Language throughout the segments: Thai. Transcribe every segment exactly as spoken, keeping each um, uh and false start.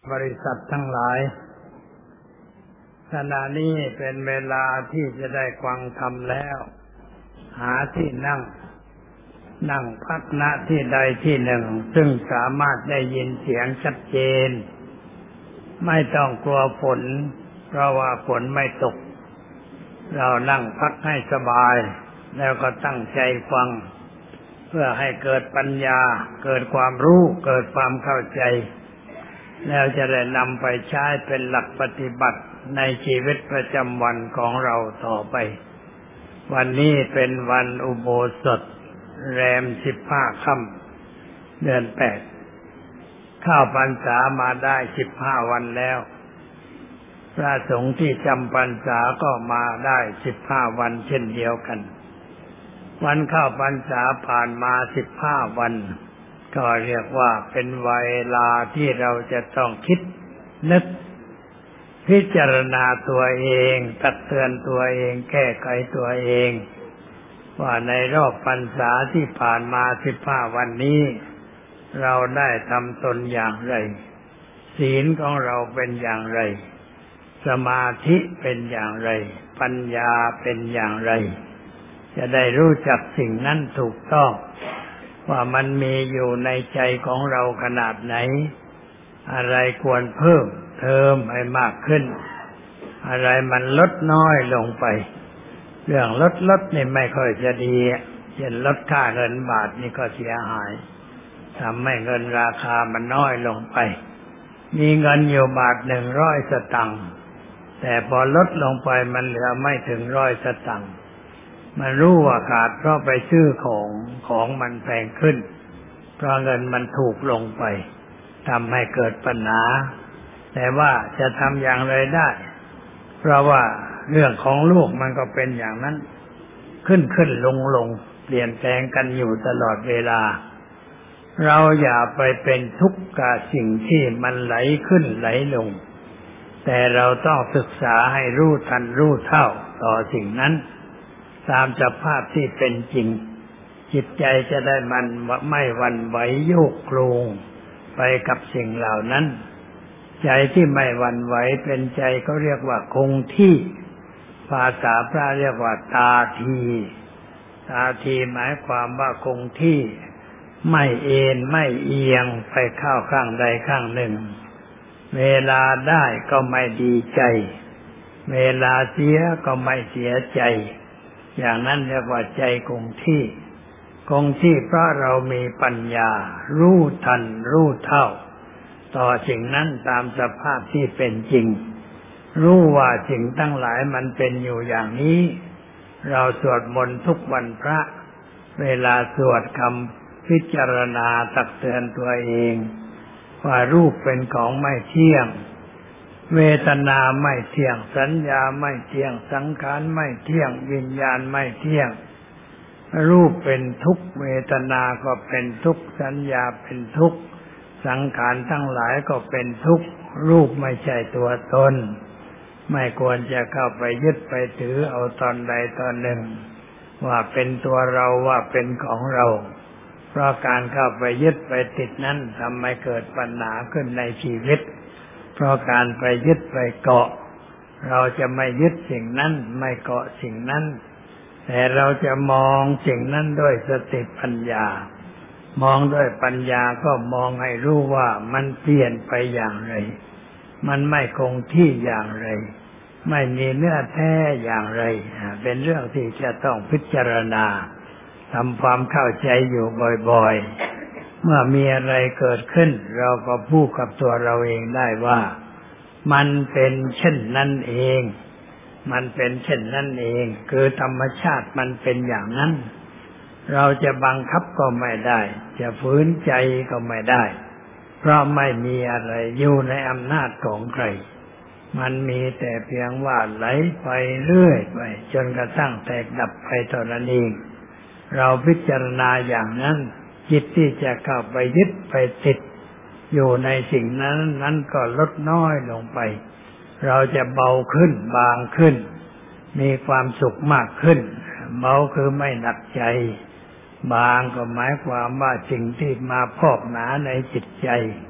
บริษัททั้งหลายขณะนี้เป็นเวลาที่จะได้ฟังธรรมแล้วหาที่นั่งนั่งพักณที่ใดที่หนึ่งซึ่งสามารถได้ยินเสียงชัดเจนไม่ต้องกลัวฝนเพราะว่าฝนไม่ตกเรานั่งพักให้สบายแล้วก็ตั้งใจฟังเพื่อให้เกิดปัญญาเกิดความรู้เกิดความเข้าใจแล้วจะได้นำไปใช้เป็นหลักปฏิบัติในชีวิตประจำวันของเราต่อไปวันนี้เป็นวันอุโบสถแรมสิบห้าค่ำเดือนแปดเข้าพรรษามาได้สิบห้าวันแล้วพระสงฆ์ที่จำพรรษาก็มาได้สิบห้าวันเช่นเดียวกันวันเข้าพรรษาผ่านมาสิบห้าวันก็เรียกว่าเป็นเวลาที่เราจะต้องคิดนึกพิจารณาตัวเองตักเตือนตัวเองแก้ไขตัวเองว่าในรอบพรรษาที่ผ่านมาสิบห้าวันนี้เราได้ทำตนอย่างไรศีลของเราเป็นอย่างไรสมาธิเป็นอย่างไรปัญญาเป็นอย่างไรจะได้รู้จักสิ่งนั้นถูกต้องว่ามันมีอยู่ในใจของเราขนาดไหนอะไรควรเพิ่มเติมให้มากขึ้นอะไรมันลดน้อยลงไปเรื่องลดลดนี่ไม่ค่อยจะดีเช่นลดค่าเงินบาทนี่ก็เสียหายทำให้เงินราคามันน้อยลงไปมีเงินอยู่บาทหนึ่งร้อยสตังค์แต่พอลดลงไปมันเหลือไม่ถึงร้อยสตังค์มันรู้ว่าขาดเพราะไปซื้อของของมันแพงขึ้นเพราะเงินมันถูกลงไปทำให้เกิดปัญหาแต่ว่าจะทำอย่างไรได้เพราะว่าเรื่องของโลกมันก็เป็นอย่างนั้นขึ้นขึ้นลงลงเปลี่ยนแปลงกันอยู่ตลอดเวลาเราอย่าไปเป็นทุกข์กับสิ่งที่มันไหลขึ้นไหลลงแต่เราต้องศึกษาให้รู้ทันรู้เท่าต่อสิ่งนั้นตามสภาพที่เป็นจริงจิตใจจะได้มันไม่หวั่นไหวโยกโคลงไปกับสิ่งเหล่านั้นใจที่ไม่หวั่นไหวเป็นใจเขาเรียกว่าคงที่ภาษาพระเรียกว่าตาทีตาทีหมายความว่าคงที่ไม่เอ็นไม่เอียงไปเข้าข้างใดข้างหนึ่งเวลาได้ก็ไม่ดีใจเวลาเสียก็ไม่เสียใจอย่างนั้นเรียกว่าใจคงที่คงที่เพราะเรามีปัญญารู้ทันรู้เท่าต่อสิ่งนั้นตามสภาพที่เป็นจริงรู้ว่าสิ่งทั้งหลายมันเป็นอยู่อย่างนี้เราสวดมนต์ทุกวันพระเวลาสวดคำพิจารณาตักเตือนตัวเองว่ารูปเป็นของไม่เที่ยงเวทนาไม่เที่ยงสัญญาไม่เที่ยงสังขารไม่เที่ยงวิญญาณไม่เที่ยงรูปเป็นทุกข์เวทนาก็เป็นทุกข์สัญญาเป็นทุกข์สังขารทั้งหลายก็เป็นทุกข์รูปไม่ใช่ตัวตนไม่ควรจะเข้าไปยึดไปถือเอาตอนใดตอนหนึ่งว่าเป็นตัวเราว่าเป็นของเราเพราะการเข้าไปยึดไปติดนั้นทำให้เกิดปัญหาขึ้นในชีวิตเพราะการไปยึดไปเกาะเราจะไม่ยึดสิ่งนั้นไม่เกาะสิ่งนั้นแต่เราจะมองสิ่งนั้นด้วยสติปัญญามองด้วยปัญญาก็มองให้รู้ว่ามันเปลี่ยนไปอย่างไรมันไม่คงที่อย่างไรไม่มีเนื้อแท้อย่างไรเป็นเรื่องที่จะต้องพิจารณาทำความเข้าใจอยู่บ่อยๆเมื่อมีอะไรเกิดขึ้นเราก็พูดกับตัวเราเองได้ว่ามันเป็นเช่นนั้นเองมันเป็นเช่นนั้นเองคือธรรมชาติมันเป็นอย่างนั้นเราจะบังคับก็ไม่ได้จะฝืนใจก็ไม่ได้เพราะไม่มีอะไรอยู่ในอำนาจของใครมันมีแต่เพียงว่าไหลไปเรื่อยไปจนกระทั่งแตกดับไปเท่านั้นเองเราพิจารณาอย่างนั้นจิตที่จะเข้าไปยึดไปติดอยู่ในสิ่งนั้นนั้นก็ลดน้อยลงไปเราจะเบาขึ้นบางขึ้นมีความสุขมากขึ้นเบาคือไม่หนักใจบางก็หมายความว่าสิ่งที่มาพอกหนาในจิตใจ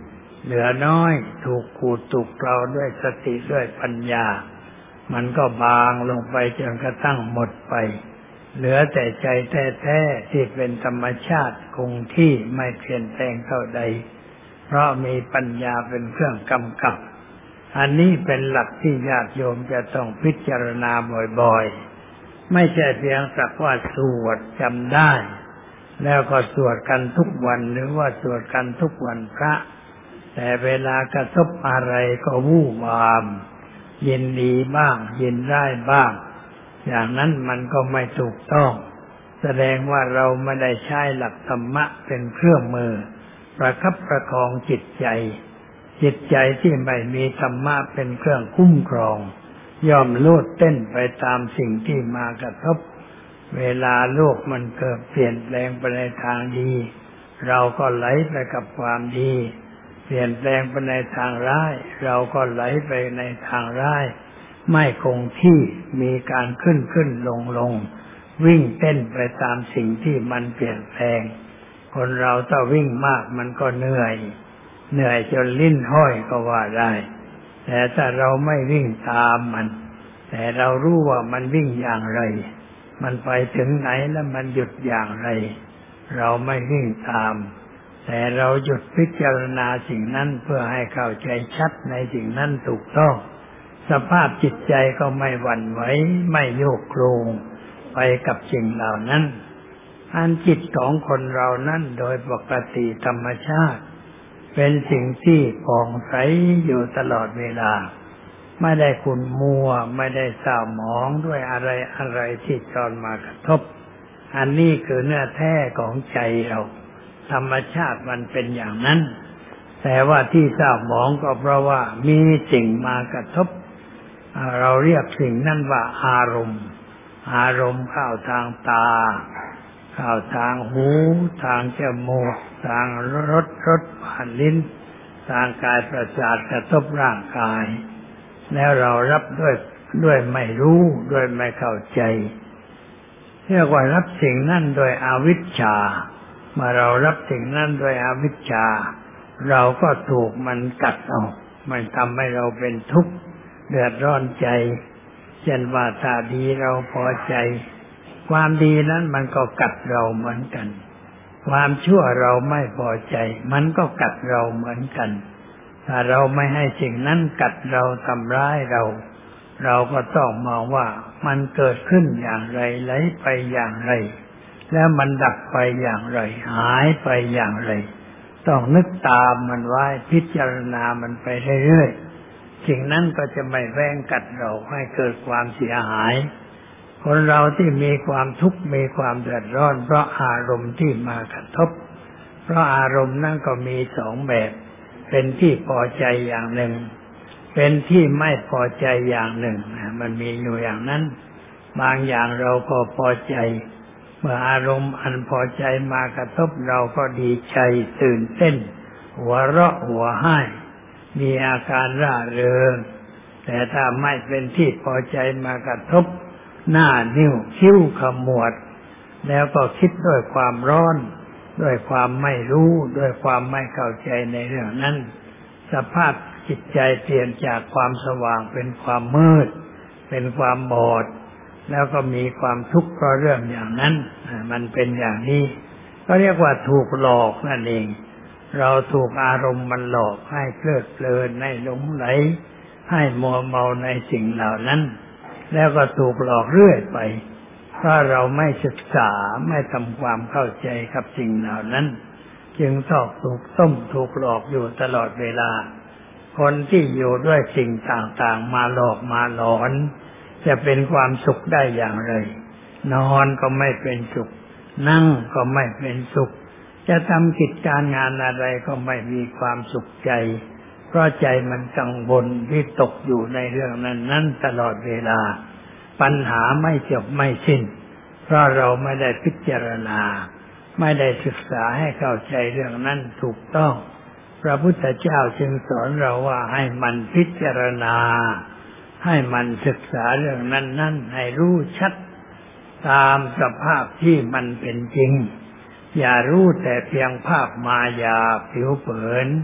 เหลือน้อยถูกขูดถูกเกลาด้วยสติด้วยปัญญามันก็บางลงไปจนกระทั่งหมดไปเหลือแต่ใจแท้ๆที่เป็นธรรมชาติคงที่ไม่เปลี่ยนแปลงเท่าใดเพราะมีปัญญาเป็นเครื่องกำกับอันนี้เป็นหลักที่ญาติโยมจะต้องพิจารณาบ่อยๆไม่ใช่เพียงสักว่าสวดจำได้แล้วก็สวดกันทุกวันหรือว่าสวดกันทุกวันพระแต่เวลากระทบอะไรก็วู่วามยินดีบ้างยินร้ายบ้างอย่างนั้นมันก็ไม่ถูกต้องแสดงว่าเราไม่ได้ใช้หลักธรรมะเป็นเครื่องมือประคับประคองจิตใจจิตใจที่ไม่มีธรรมะเป็นเครื่องคุ้มครองย่อมโลดเต้นไปตามสิ่งที่มากระทบเวลาโลกมันเกิดเปลี่ยนแปลงไปในทางดีเราก็ไหลไปกับความดีเปลี่ยนแปลงไปในทางร้ายเราก็ไหลไปในทางร้ายไม่คงที่มีการขึ้นขึ้นลงลงวิ่งเต้นไปตามสิ่งที่มันเปลี่ยนแปลงคนเราถ้าวิ่งมากมันก็เหนื่อยเหนื่อยจนลิ้นห้อยก็ว่าได้แต่ถ้าเราไม่วิ่งตามมันแต่เรารู้ว่ามันวิ่งอย่างไรมันไปถึงไหนแล้วมันหยุดอย่างไรเราไม่วิ่งตามแต่เราหยุดพิจารณาสิ่งนั้นเพื่อให้เข้าใจชัดในสิ่งนั้นถูกต้องสภาพจิตใจก็ไม่หวั่นไหวไม่โยกโคลงไปกับสิ่งเหล่านั้นอันจิตของคนเรานั้นโดยปกติธรรมชาติเป็นสิ่งที่ผ่องใสอยู่ตลอดเวลาไม่ได้ขุ่นมัวไม่ได้เศร้าหมองด้วยอะไรอะไรที่จรมากระทบอันนี้คือเนื้อแท้ของใจเราธรรมชาติมันเป็นอย่างนั้นแต่ว่าที่เศร้าหมองก็เพราะว่ามีสิ่งมากระทบเราเรียกสิ่งนั้นว่าอารมณ์อารมณ์เข้าทางตาเข้าทางหูทางจมูกทางรสรสผ่านลิ้นทางกายประสาทกระทบร่างกายแล้วเรารับด้วยด้วยไม่รู้ด้วยไม่เข้าใจเรียกว่ารับสิ่งนั้นโดยอวิชชาเมื่อเรารับสิ่งนั้นโดยอวิชชาเราก็ถูกมันกัดเอามันทำให้เราเป็นทุกข์เดือดร้อนใจเช่นว่าถ้าดีเราพอใจความดีนั้นมันก็กัดเราเหมือนกันความชั่วเราไม่พอใจมันก็กัดเราเหมือนกันถ้าเราไม่ให้สิ่งนั้นกัดเราทำร้ายเราเราก็ต้องมองว่ามันเกิดขึ้นอย่างไรไหลไปอย่างไรแล้วมันดับไปอย่างไรหายไปอย่างไรต้องนึกตามมันไว้พิจารณามันไปเรื่อยๆสิ่งนั้นก็จะไม่แว้งกัดเราให้เกิดความเสียหายคนเราที่มีความทุกข์มีความเดือดร้อนเพราะอารมณ์ที่มากระทบเพราะอารมณ์นั้นก็มีสองแบบเป็นที่พอใจอย่างหนึ่งเป็นที่ไม่พอใจอย่างหนึ่งมันมีอยู่อย่างนั้นบางอย่างเราก็พอใจเมื่ออารมณ์อันพอใจมากระทบเราก็ดีใจตื่นเต้นหัวเราะหัวไห้มีอาการร่าเริงแต่ถ้าไม่เป็นที่พอใจมากระทบหน้านิ้วคิ้วขมวดแล้วก็คิดด้วยความร้อนด้วยความไม่รู้ด้วยความไม่เข้าใจในเรื่องนั้นสภาพจิตใจเปลี่ยนจากความสว่างเป็นความมืดเป็นความบอดแล้วก็มีความทุกข์เพราะเรื่องอย่างนั้นมันเป็นอย่างนี้ก็เรียกว่าถูกหลอกนั่นเองเราถูกอารมณ์มันหลอกให้เพลิดเพลินให้หลงไหลให้มัวเมาในสิ่งเหล่านั้นแล้วก็ถูกหลอกเรื่อยไปเพราะเราไม่ศึกษาไม่ทำความเข้าใจกับสิ่งเหล่านั้นจึงต้องถูกต้มถูกหลอกอยู่ตลอดเวลาคนที่อยู่ด้วยสิ่งต่างๆมาหลอกมาหลอนจะเป็นความสุขได้อย่างไรนอนก็ไม่เป็นสุขนั่งก็ไม่เป็นสุขจะทำกิจการงานอะไรก็ไม่มีความสุขใจเพราะใจมันกังวลวิตกอยู่ในเรื่องนั้นนั้นตลอดเวลาปัญหาไม่จบไม่สิ้นเพราะเราไม่ได้พิจารณาไม่ได้ศึกษาให้เข้าใจเรื่องนั้นถูกต้องพระพุทธเจ้าจึงสอนเราว่าให้มันพิจารณาให้มันศึกษาเรื่องนั้นนั้นให้รู้ชัดตามสภาพที่มันเป็นจริงอย่ารู้แต่เพียงภาพมายาผิวเผิน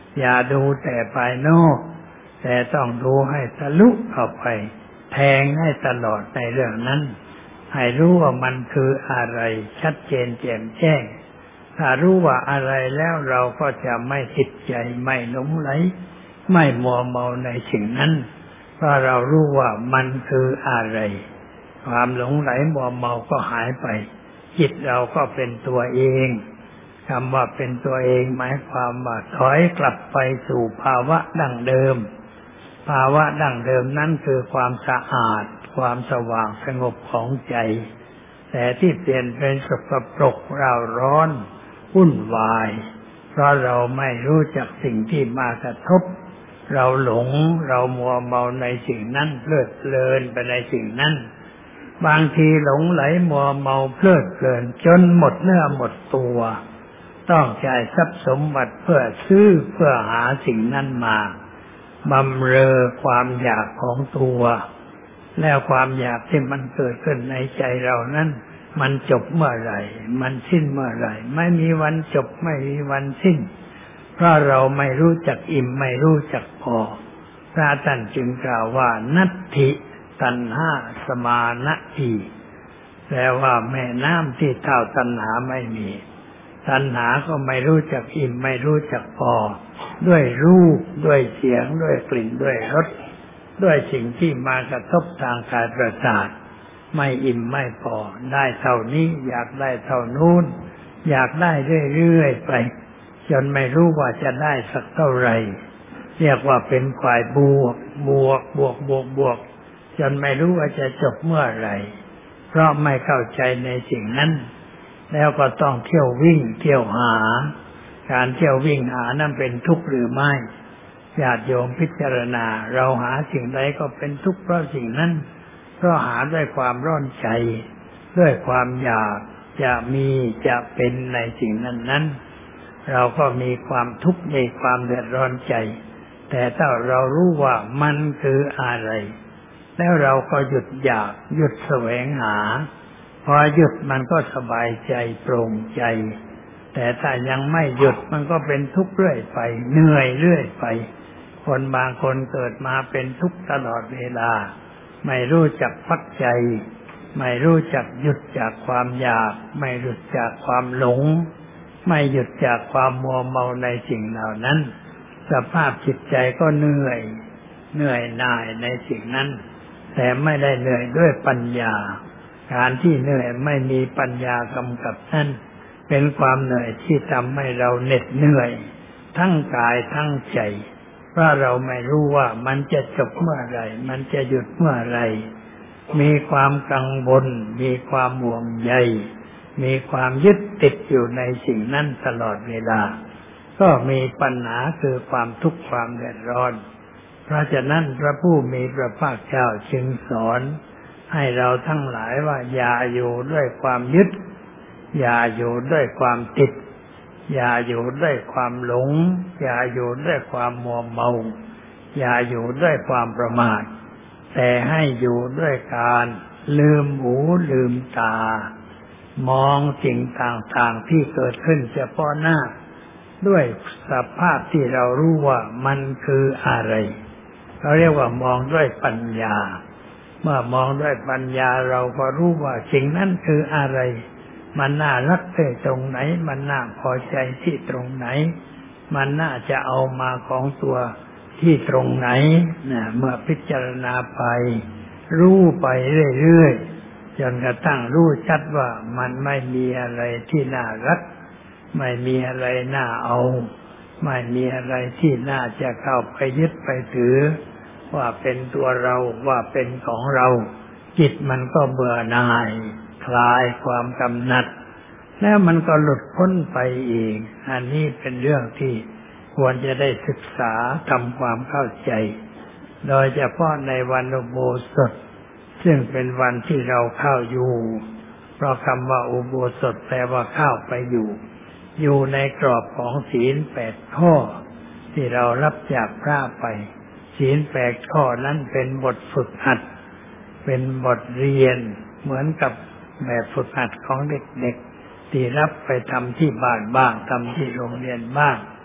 อย่าดูแต่ภายนอกแต่ต้องดูให้ทะลุเข้าไปแทงให้ตลอดในเรื่องนั้นให้รู้ว่ามันคืออะไรชัดเจนแจ่มแจ้งถ้ารู้ว่าอะไรแล้วเราก็จะไม่ติดใจไม่หลงไหลไม่มัวเมาในสิ่งนั้นเพราะเรารู้ว่ามันคืออะไรความหลงไหลมัวเมาก็หายไปจิตเราก็เป็นตัวเองคำว่าเป็นตัวเองหมายความว่าถอยกลับไปสู่ภาวะดั้งเดิมภาวะดั้งเดิมนั้นคือความสะอาดความสว่างสงบของใจแต่ที่เปลี่ยนเป็นสกปรกเร่าร้อนวุ่นวายเพราะเราไม่รู้จักสิ่งที่มากระทบเราหลงเรามัวเมาในสิ่งนั้นเพลิดเพลินไปในสิ่งนั้นบางทีหลงไหลมัวเมาเพลิดเพลินจนหมดเนื้อหมดตัวต้องจ่ายทรัพย์สมบัติเพื่อซื้อเพื่อหาสิ่งนั้นมาบำเรอความอยากของตัวแล้วความอยากที่มันเกิดขึ้นในใจเรานั้นมันจบเมื่อไหร่มันสิ้นเมื่อไหร่ไม่มีวันจบไม่มีวันสิ้นเพราะเราไม่รู้จักอิ่มไม่รู้จักพอพระท่านจึงกล่าวว่านัตถิตัณหาสมานะทีแปลว่าแม่น้ำที่เท่าตัณหาไม่มีตัณหาก็ไม่รู้จักอิ่มไม่รู้จักพอด้วยรูปด้วยเสียงด้วยกลิ่นด้วยรสด้วยสิ่งที่มากระทบทางกายประสาทไม่อิ่มไม่พอได้เท่านี้อยากได้เท่านู้นอยากได้เรื่อยๆไปจนไม่รู้ว่าจะได้สักเท่าไหร่เรียกว่าเป็นฝ่ายบวกบวกบวกบวกบวกจนไม่รู้ว่าจะจบเมื่อไหร่เพราะไม่เข้าใจในสิ่งนั้นแล้วก็ต้องเที่ยววิ่งเที่ยวหาการเที่ยววิ่งหานั้นเป็นทุกข์หรือไม่ญาติโยมพิจารณาเราหาสิ่งใดก็เป็นทุกข์เพราะสิ่งนั้นเพราะหาด้วยความร้อนใจด้วยความอยากจะมีจะเป็นในสิ่งนั้นนั้นเราก็มีความทุกข์มีความเดือดร้อนใจแต่ถ้าเรารู้ว่ามันคืออะไรแล้วเราก็หยุดอยากหยุดแสวงหาพอหยุดมันก็สบายใจโปร่งใจแต่ถ้ายังไม่หยุดมันก็เป็นทุกข์เรื่อยไปเหนื่อยเรื่อยไปคนบางคนเกิดมาเป็นทุกข์ตลอดเวลาไม่รู้จักพักใจไม่รู้จักหยุดจากความอยากไม่หยุดจากความหลงไม่หยุดจากความมัวเมาในสิ่งเหล่านั้นสภาพจิตใจก็เหนื่อยเหนื่อยหน่ายในสิ่งนั้นแต่ไม่ได้เหนื่อยด้วยปัญญาการที่เหนื่อยไม่มีปัญญากำกับนั้นเป็นความเหนื่อยที่ทำให้เราเหน็ดเหนื่อยทั้งกายทั้งใจเพราะเราไม่รู้ว่ามันจะจบเมื่อไหร่มันจะหยุดเมื่อไหร่มีความกังวลมีความห่วงใยมีความยึดติดอยู่ในสิ่งนั้นตลอดเวลาก็มีปัญหาคือความทุกข์ความเดือดร้อนเพราะฉะนั้นพระผู้มีพระภาคเจ้าจึงสอนให้เราทั้งหลายว่าอย่าอยู่ด้วยความยึดอย่าอยู่ด้วยความติดอย่าอยู่ด้วยความหลงอย่าอยู่ด้วยความมัวเมาอย่าอยู่ด้วยความประมาทแต่ให้อยู่ด้วยการลืมหูลืมตามองสิ่งต่างๆที่เกิดขึ้นเฉพาะหน้าด้วยสภาพที่เรารู้ว่ามันคืออะไรเราเรียกว่ามองด้วยปัญญาเมื่อมองด้วยปัญญาเราก็รู้ว่าสิ่งนั้นคืออะไรมันน่ารักที่ตรงไหนมันน่าพอใจที่ตรงไหนมันน่าจะเอามาของตัวที่ตรงไหนนะเมื่อพิจารณาไปรู้ไปเรื่อยๆจนกระทั่งรู้ชัดว่ามันไม่มีอะไรที่น่ารักไม่มีอะไรน่าเอาไม่มีอะไรที่น่าจะเข้าไปยึดไปถือว่าเป็นตัวเราว่าเป็นของเราจิตมันก็เบื่อหน่ายคลายความกำหนัดแล้วมันก็หลุดพ้นไปเองอันนี้เป็นเรื่องที่ควรจะได้ศึกษาทำความเข้าใจโดยเฉพาะในวันอุโบสถซึ่งเป็นวันที่เราเข้าอยู่เพราะคำว่าอุโบสถแปลว่าเข้าไปอยู่อยู่ในกรอบของศีลแปดข้อที่เรารับจากพระไปศีลแปดข้อนั้นเป็นบทฝึกหัดเป็นบทเรียนเหมือนกับแบบฝึกหัดของเด็กๆที่รับไปทำที่บ้านบ้างทำที่โรงเรียนบ้าง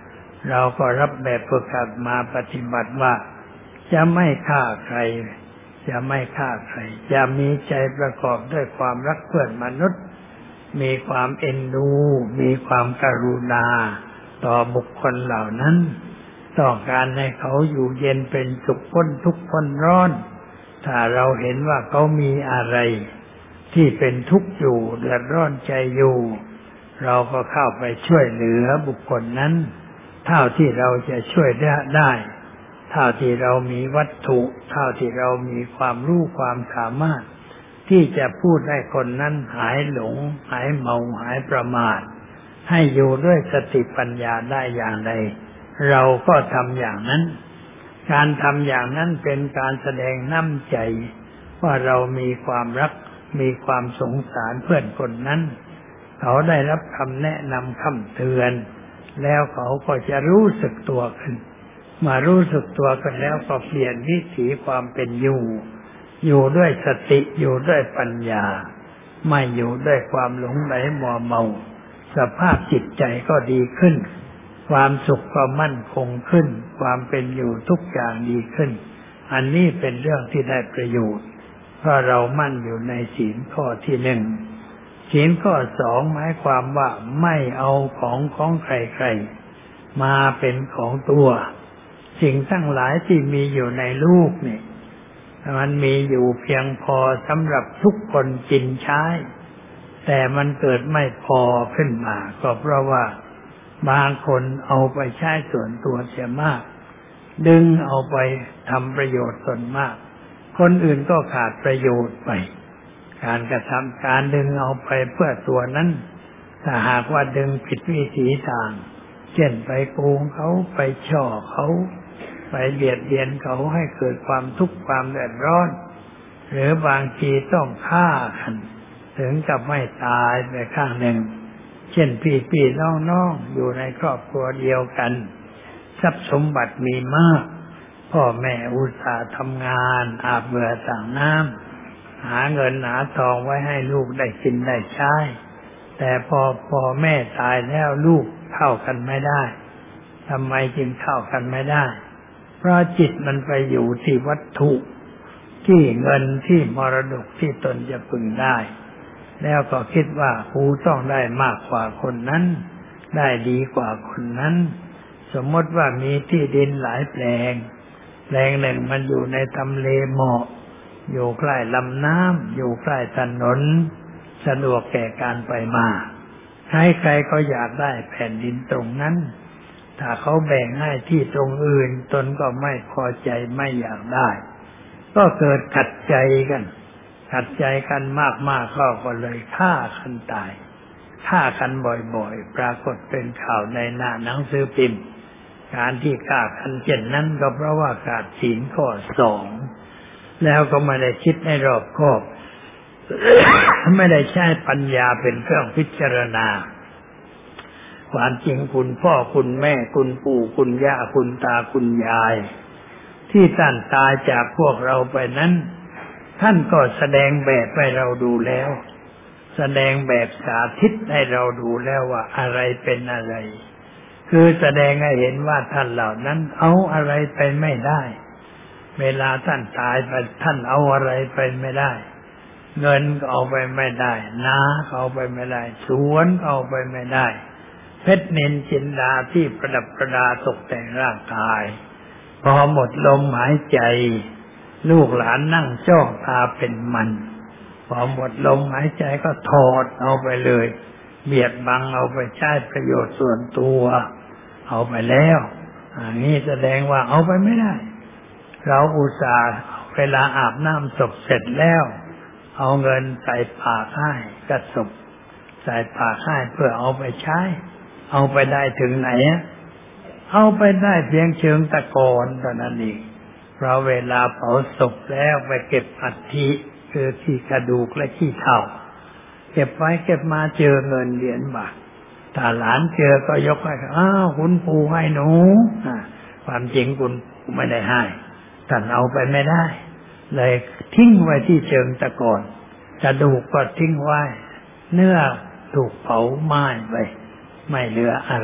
เราก็รับแบบฝึกหัดมาปฏิบัติว่าจะไม่ฆ่าใครจะไม่ฆ่าใครจะมีใจประกอบด้วยความรักเพื่อนมนุษย์มีความเอ็นดูมีความกรุณาต่อบุคคลเหล่านั้นต้องการให้เขาอยู่เย็นเป็นสุขพ้นทุกข์พ้นร้อนถ้าเราเห็นว่าเขามีอะไรที่เป็นทุกข์อยู่เดือดร้อนใจอยู่เราก็เข้าไปช่วยเหลือบุคคลนั้นเท่าที่เราจะช่วยได้เท่าที่เรามีวัตถุเท่าที่เรามีความรู้ความสามารถที่จะพูดให้คนนั้นหายหลงหายเมาหายประมาทให้อยู่ด้วยสติปัญญาได้อย่างใดเราก็ทำอย่างนั้นการทำอย่างนั้นเป็นการแสดงน้ำใจว่าเรามีความรักมีความสงสารเพื่อนคนนั้นเขาได้รับคำแนะนำคำเตือนแล้วเขาก็จะรู้สึกตัวขึ้นมารู้สึกตัวกันแล้วก็เปลี่ยนวิถีความเป็นอยู่อยู่ด้วยสติอยู่ด้วยปัญญาไม่อยู่ด้วยความหลงไหลมัวเมาสภาพจิตใจก็ดีขึ้นความสุขก็มั่นคงขึ้นความเป็นอยู่ทุกอย่างดีขึ้นอันนี้เป็นเรื่องที่ได้ประโยชน์เพราะเรามั่นอยู่ในศีลข้อที่หนึ่งศีลข้อสองหมายความว่าไม่เอาของของใครๆมาเป็นของตัวสิ่งทั้งหลายที่มีอยู่ในโลกนี่มันมีอยู่เพียงพอสำหรับทุกคนกินใช้แต่มันเกิดไม่พอขึ้นมาก็เพราะว่าบางคนเอาไปใช้ส่วนตัวเสียมากดึงเอาไปทำประโยชน์ส่วนมากคนอื่นก็ขาดประโยชน์ไปการกระทำการดึงเอาไปเพื่อตัวนั้นถ้าหากว่าดึงผิดวิถีทางเช่นไปโกงเขาไปช่อเขาไปเบียดเบียนเขาให้เกิดความทุกข์ความเดือดร้อนหรือบางทีต้องฆ่ากันถึงกับไม่ตายไปข้างหนึ่งเช่นพี่ๆน้องๆอยู่ในครอบครัวเดียวกันทรัพย์สมบัติมีมากพ่อแม่อุตส่าห์ทำงานอาบเหงื่อต่างน้ำหาเงินหาทองไว้ให้ลูกได้กินได้ใช้แต่พอพ่อแม่ตายแล้วลูกเข้ากันไม่ได้ทำไมจึงเข้ากันไม่ได้เพราะจิตมันไปอยู่ที่วัตถุที่เงินที่มรดกที่ตนจะพึงได้แล้วก็คิดว่ากูต้องได้มากกว่าคนนั้นได้ดีกว่าคนนั้นสมมติว่ามีที่ดินหลายแปลงแปลงหนึ่งมันอยู่ในทำเลเหมาะอยู่ใกล้ลำน้ำอยู่ใกล้ถนนสะดวกแก่การไปมาใครๆก็อยากได้แผ่นดินตรงนั้นถ้าเขาแบ่งให้ที่ตรงอื่นตนก็ไม่พอใจไม่อยากได้ก็เกิดขัดใจกันขัดใจกันมากๆก็เลยฆ่ากันตายฆ่ากันบ่อยๆปรากฏเป็นข่าวในหน้าหนังสือพิมพ์การที่ฆ่ากันเช่นนั้นก็เพราะว่าขาดศีลข้อสองแล้วก็ไม่ได้คิดให้รอบคอบ ไม่ได้ใช้ปัญญาเป็นเครื่องพิจารณาความจริงคุณพ่อคุณแม่คุณปู่คุณย่าคุณตาคุณยายที่ท่านตายจากพวกเราไปนั้นท่านก็แสดงแบบให้เราดูแล้วแสดงแบบสาธิตให้เราดูแล้วว่าอะไรเป็นอะไรคือแสดงให้เห็นว่าท่านเหล่านั้นเอาอะไรไปไม่ได้เวลาท่านตายไปท่านเอาอะไรไปไม่ได้เงินก็เอาไปไม่ได้นาก็เอาไปไม่ได้สวนก็เอาไปไม่ได้เพชรนิลจินดาที่ประดับประดาตกแต่งร่างกายพอหมดลมหายใจลูกหลานนั่งจ้องตาเป็นมันพอหมดลมหายใจก็ถอดเอาไปเลยเบียดบังเอาไปใช้ประโยชน์ส่วนตัวเอาไปแล้วอันนี้แสดงว่าเอาไปไม่ได้เราอุตส่าห์เวลาอาบน้ำศพเสร็จแล้วเอาเงินใส่ปากให้กระศพใส่ปากให้เพื่อเอาไปใช้เอาไปได้ถึงไหนเอาไปได้เพียงเชิงตะกอนเท่านั้นเองเพราะเวลาเผาศพแล้วไปเก็บอัฐิคือที่กระดูกและขี้เถ้าเก็บไว้เก็บมาเจอเงินเหรียญบาทถ้าหลานเจอก็ยกให้อ้าวคุณปู่ให้หนูความจริงคุณปู่ไม่ได้ให้ท่านเอาไปไม่ได้เลยทิ้งไว้ที่เชิงตะกอนกระดูกก็ทิ้งไว้เนื้อถูกเผาไหม้ไปไม่เหลืออะไร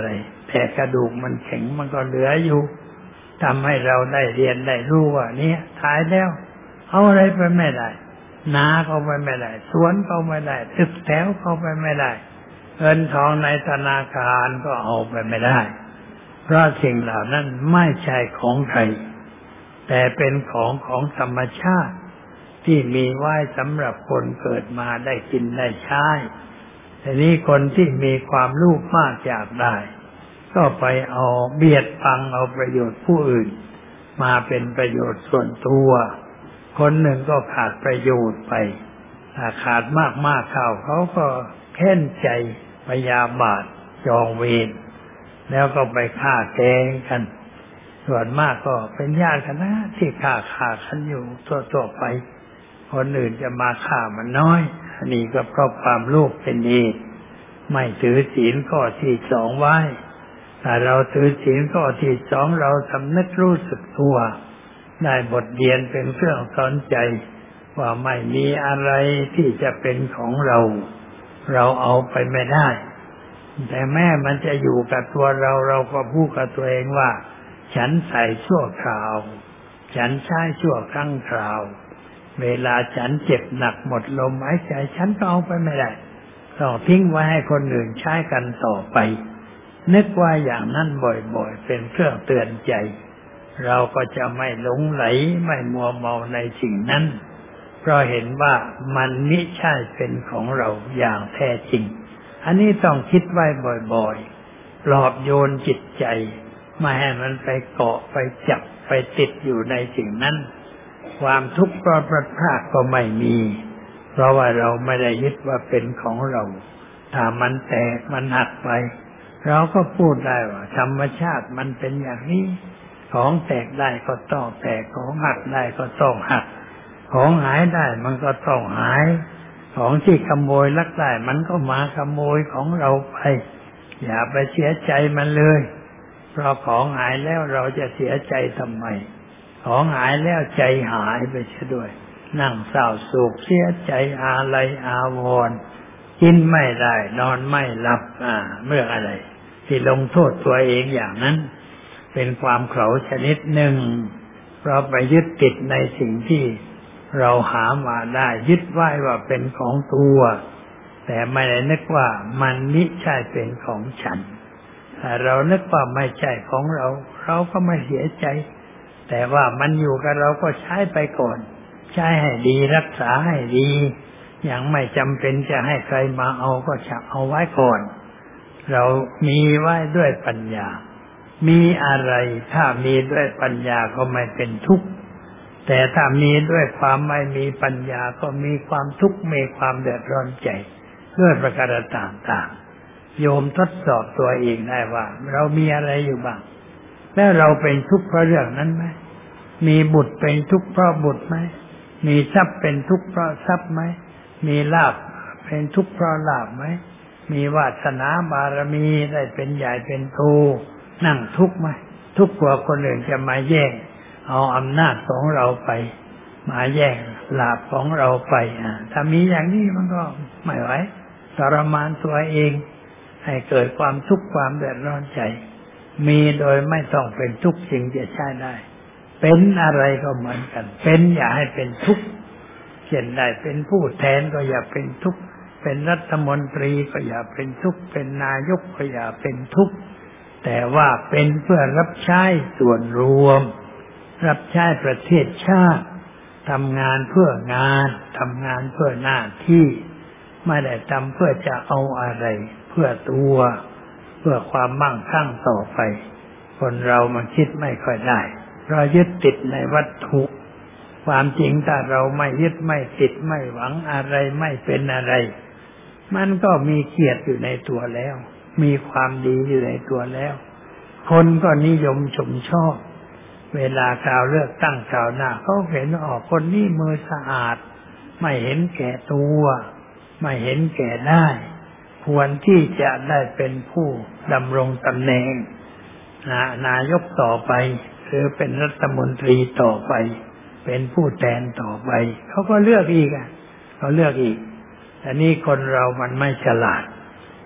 แต่กระดูกมันแข็งมันก็เหลืออยู่ทำให้เราได้เรียนได้รู้ว่าเนี่ยตายแล้วเอาอะไรไปไม่ได้นาเข้าไปไม่ได้สวนเข้าไม่ได้ตึกแถวเข้าไปไม่ได้เงินทองในธนาคารก็เอาไปไม่ได้เพราะสิ่งเหล่านั้นไม่ใช่ของใครแต่เป็นของของธรรมชาติที่มีไว้สำหรับคนเกิดมาได้กินได้ใช้แต่นี้คนที่มีความลูกมากอยากได้ก็ไปเอาเบียดบังเอาประโยชน์ผู้อื่นมาเป็นประโยชน์ส่วนตัวคนหนึ่งก็ขาดประโยชน์ไปถ้าขาดมากๆเข้าเขาก็แค้นใจพยาบาทจองเวรแล้วก็ไปฆ่าแกล้งกันส่วนมากก็เป็นญาติกันนะที่ฆ่าฆ่ากันอยู่ทั่วๆไปคนอื่นจะมาฆ่ามันน้อยอันนี้ก็เพราะความโลภเป็นเหตุไม่ถือศีลข้อที่สองไว้ถ้าเราถือศีลข้อที่สองเราสำนึกรู้สึกตัวได้บทเรียนเป็นเครื่องสอนใจว่าไม่มีอะไรที่จะเป็นของเราเราเอาไปไม่ได้แต่แม้มันจะอยู่กับตัวเราเราก็พูดกับตัวเองว่าฉันใส่ชั่วคราวฉันใช้ชั่วครั้งคราวเวลาฉันเจ็บหนักหมดลมหายใจฉันก็เอาไปไม่ได้ต้องทิ้งไว้ให้คนอื่นใช้กันต่อไปนึกว่าอย่างนั้นบ่อยๆเป็นเครื่องเตือนใจเราก็จะไม่หลงไหลไม่มัวเมาในสิ่งนั้นเพราะเห็นว่ามันมิใช่เป็นของเราอย่างแท้จริงอันนี้ต้องคิดไว้บ่อยๆปลอบโยนจิตใจไม่ให้มันไปเกาะไปจับไปติดอยู่ในสิ่งนั้นความทุกข์เพราะพลาดพลาดก็ไม่มีเพราะว่าเราไม่ได้ยึดว่าเป็นของเราถ้ามันแตกมันหักไปเราก็พูดได้ว่าธรรมชาติมันเป็นอย่างนี้ของแตกได้ก็ต้องแตกของหักได้ก็ต้องหักของหายได้มันก็ต้องหายของที่ขโมยลักได้มันก็มาขโมยของเราไปอย่าไปเสียใจมันเลยเพราะของหายแล้วเราจะเสียใจทำไมของหายแล้วใจหายไปเสียด้วยนั่งเศร้าโศกเสียใจอาลัยอาวรณ์กินไม่ได้นอนไม่หลับอ่าเมื่ออะไรที่ลงโทษตัวเองอย่างนั้นเป็นความเขลาชนิดหนึ่งเพราะไปยึดติดในสิ่งที่เราหามาได้ยึดไว้ว่าเป็นของตัวแต่ไม่ได้นึกว่ามันมิใช่เป็นของฉันถ้าเรานึกว่าไม่ใช่ของเราเราก็ไม่เสียใจแต่ว่ามันอยู่กับเราก็ใช้ไปก่อนใช้ให้ดีรักษาให้ดีอย่างไม่จำเป็นจะให้ใครมาเอาก็จะเอาไว้ก่อนเรามีไว้ด้วยปัญญามีอะไรถ้ามีด้วยปัญญาก็ไม่เป็นทุกข์แต่ถ้ามีด้วยความไม่มีปัญญาก็มีความทุกข์มีความเดือดร้อนใจด้วยประการต่างๆโยมทดสอบตัวเองได้ว่าเรามีอะไรอยู่บ้างแล้วเราเป็นทุกข์เพราะเรื่องนั้นไหมมีบุตรเป็นทุกข์เพราะบุตรไหมมีทรัพย์เป็นทุกข์เพราะทรัพย์ไหมมีลาภเป็นทุกข์เพราะลาภไหมมีวาสนาบารมีได้เป็นใหญ่เป็นโตนั่งทุกข์ไหมทุกข์กว่าคนอื่นจะมาแย่งเอาอำนาจของเราไปมาแย่งลาภของเราไปอ่ะถ้ามีอย่างนี้มันก็ไม่ไหวทรมานตัวเองให้เกิดความทุกข์ความเดือดร้อนใจมีโดยไม่ต้องเป็นทุกข์สิ่งจะใช้ได้เป็นอะไรก็เหมือนกันเป็นอย่าให้เป็นทุกข์เช่นได้เป็นผู้แทนก็อย่าเป็นทุกข์เป็นรัฐมนตรีก็อย่าเป็นทุกข์เป็นนายกก็อย่าเป็นทุกข์แต่ว่าเป็นเพื่อรับใช้ส่วนรวมรับใช้ประเทศชาติทำงานเพื่องานทำงานเพื่อหน้าที่ไม่ได้ทำเพื่อจะเอาอะไรเพื่อตัวเพื่อความมั่งคั่งต่อไปคนเรามันคิดไม่ค่อยได้เรายึดติดในวัตถุความจริงถ้าเราไม่ยึดไม่ติดไม่หวังอะไรไม่เป็นอะไรมันก็มีเกียรติอยู่ในตัวแล้วมีความดีอยู่ในตัวแล้วคนก็นิยมชมชอบเวลาคราวเลือกตั้งคราวหน้าเขาเห็นว่าคนนี้มือสะอาดไม่เห็นแก่ตัวไม่เห็นแก่ได้ควรที่จะได้เป็นผู้ดำรงตำแหน่งนายกต่อไปหรือเป็นรัฐมนตรีต่อไปเป็นผู้แทนต่อไปเขาก็เลือกอีกอ่ะเขาเลือกอีกแต่นี่คนเรามันไม่ฉลาด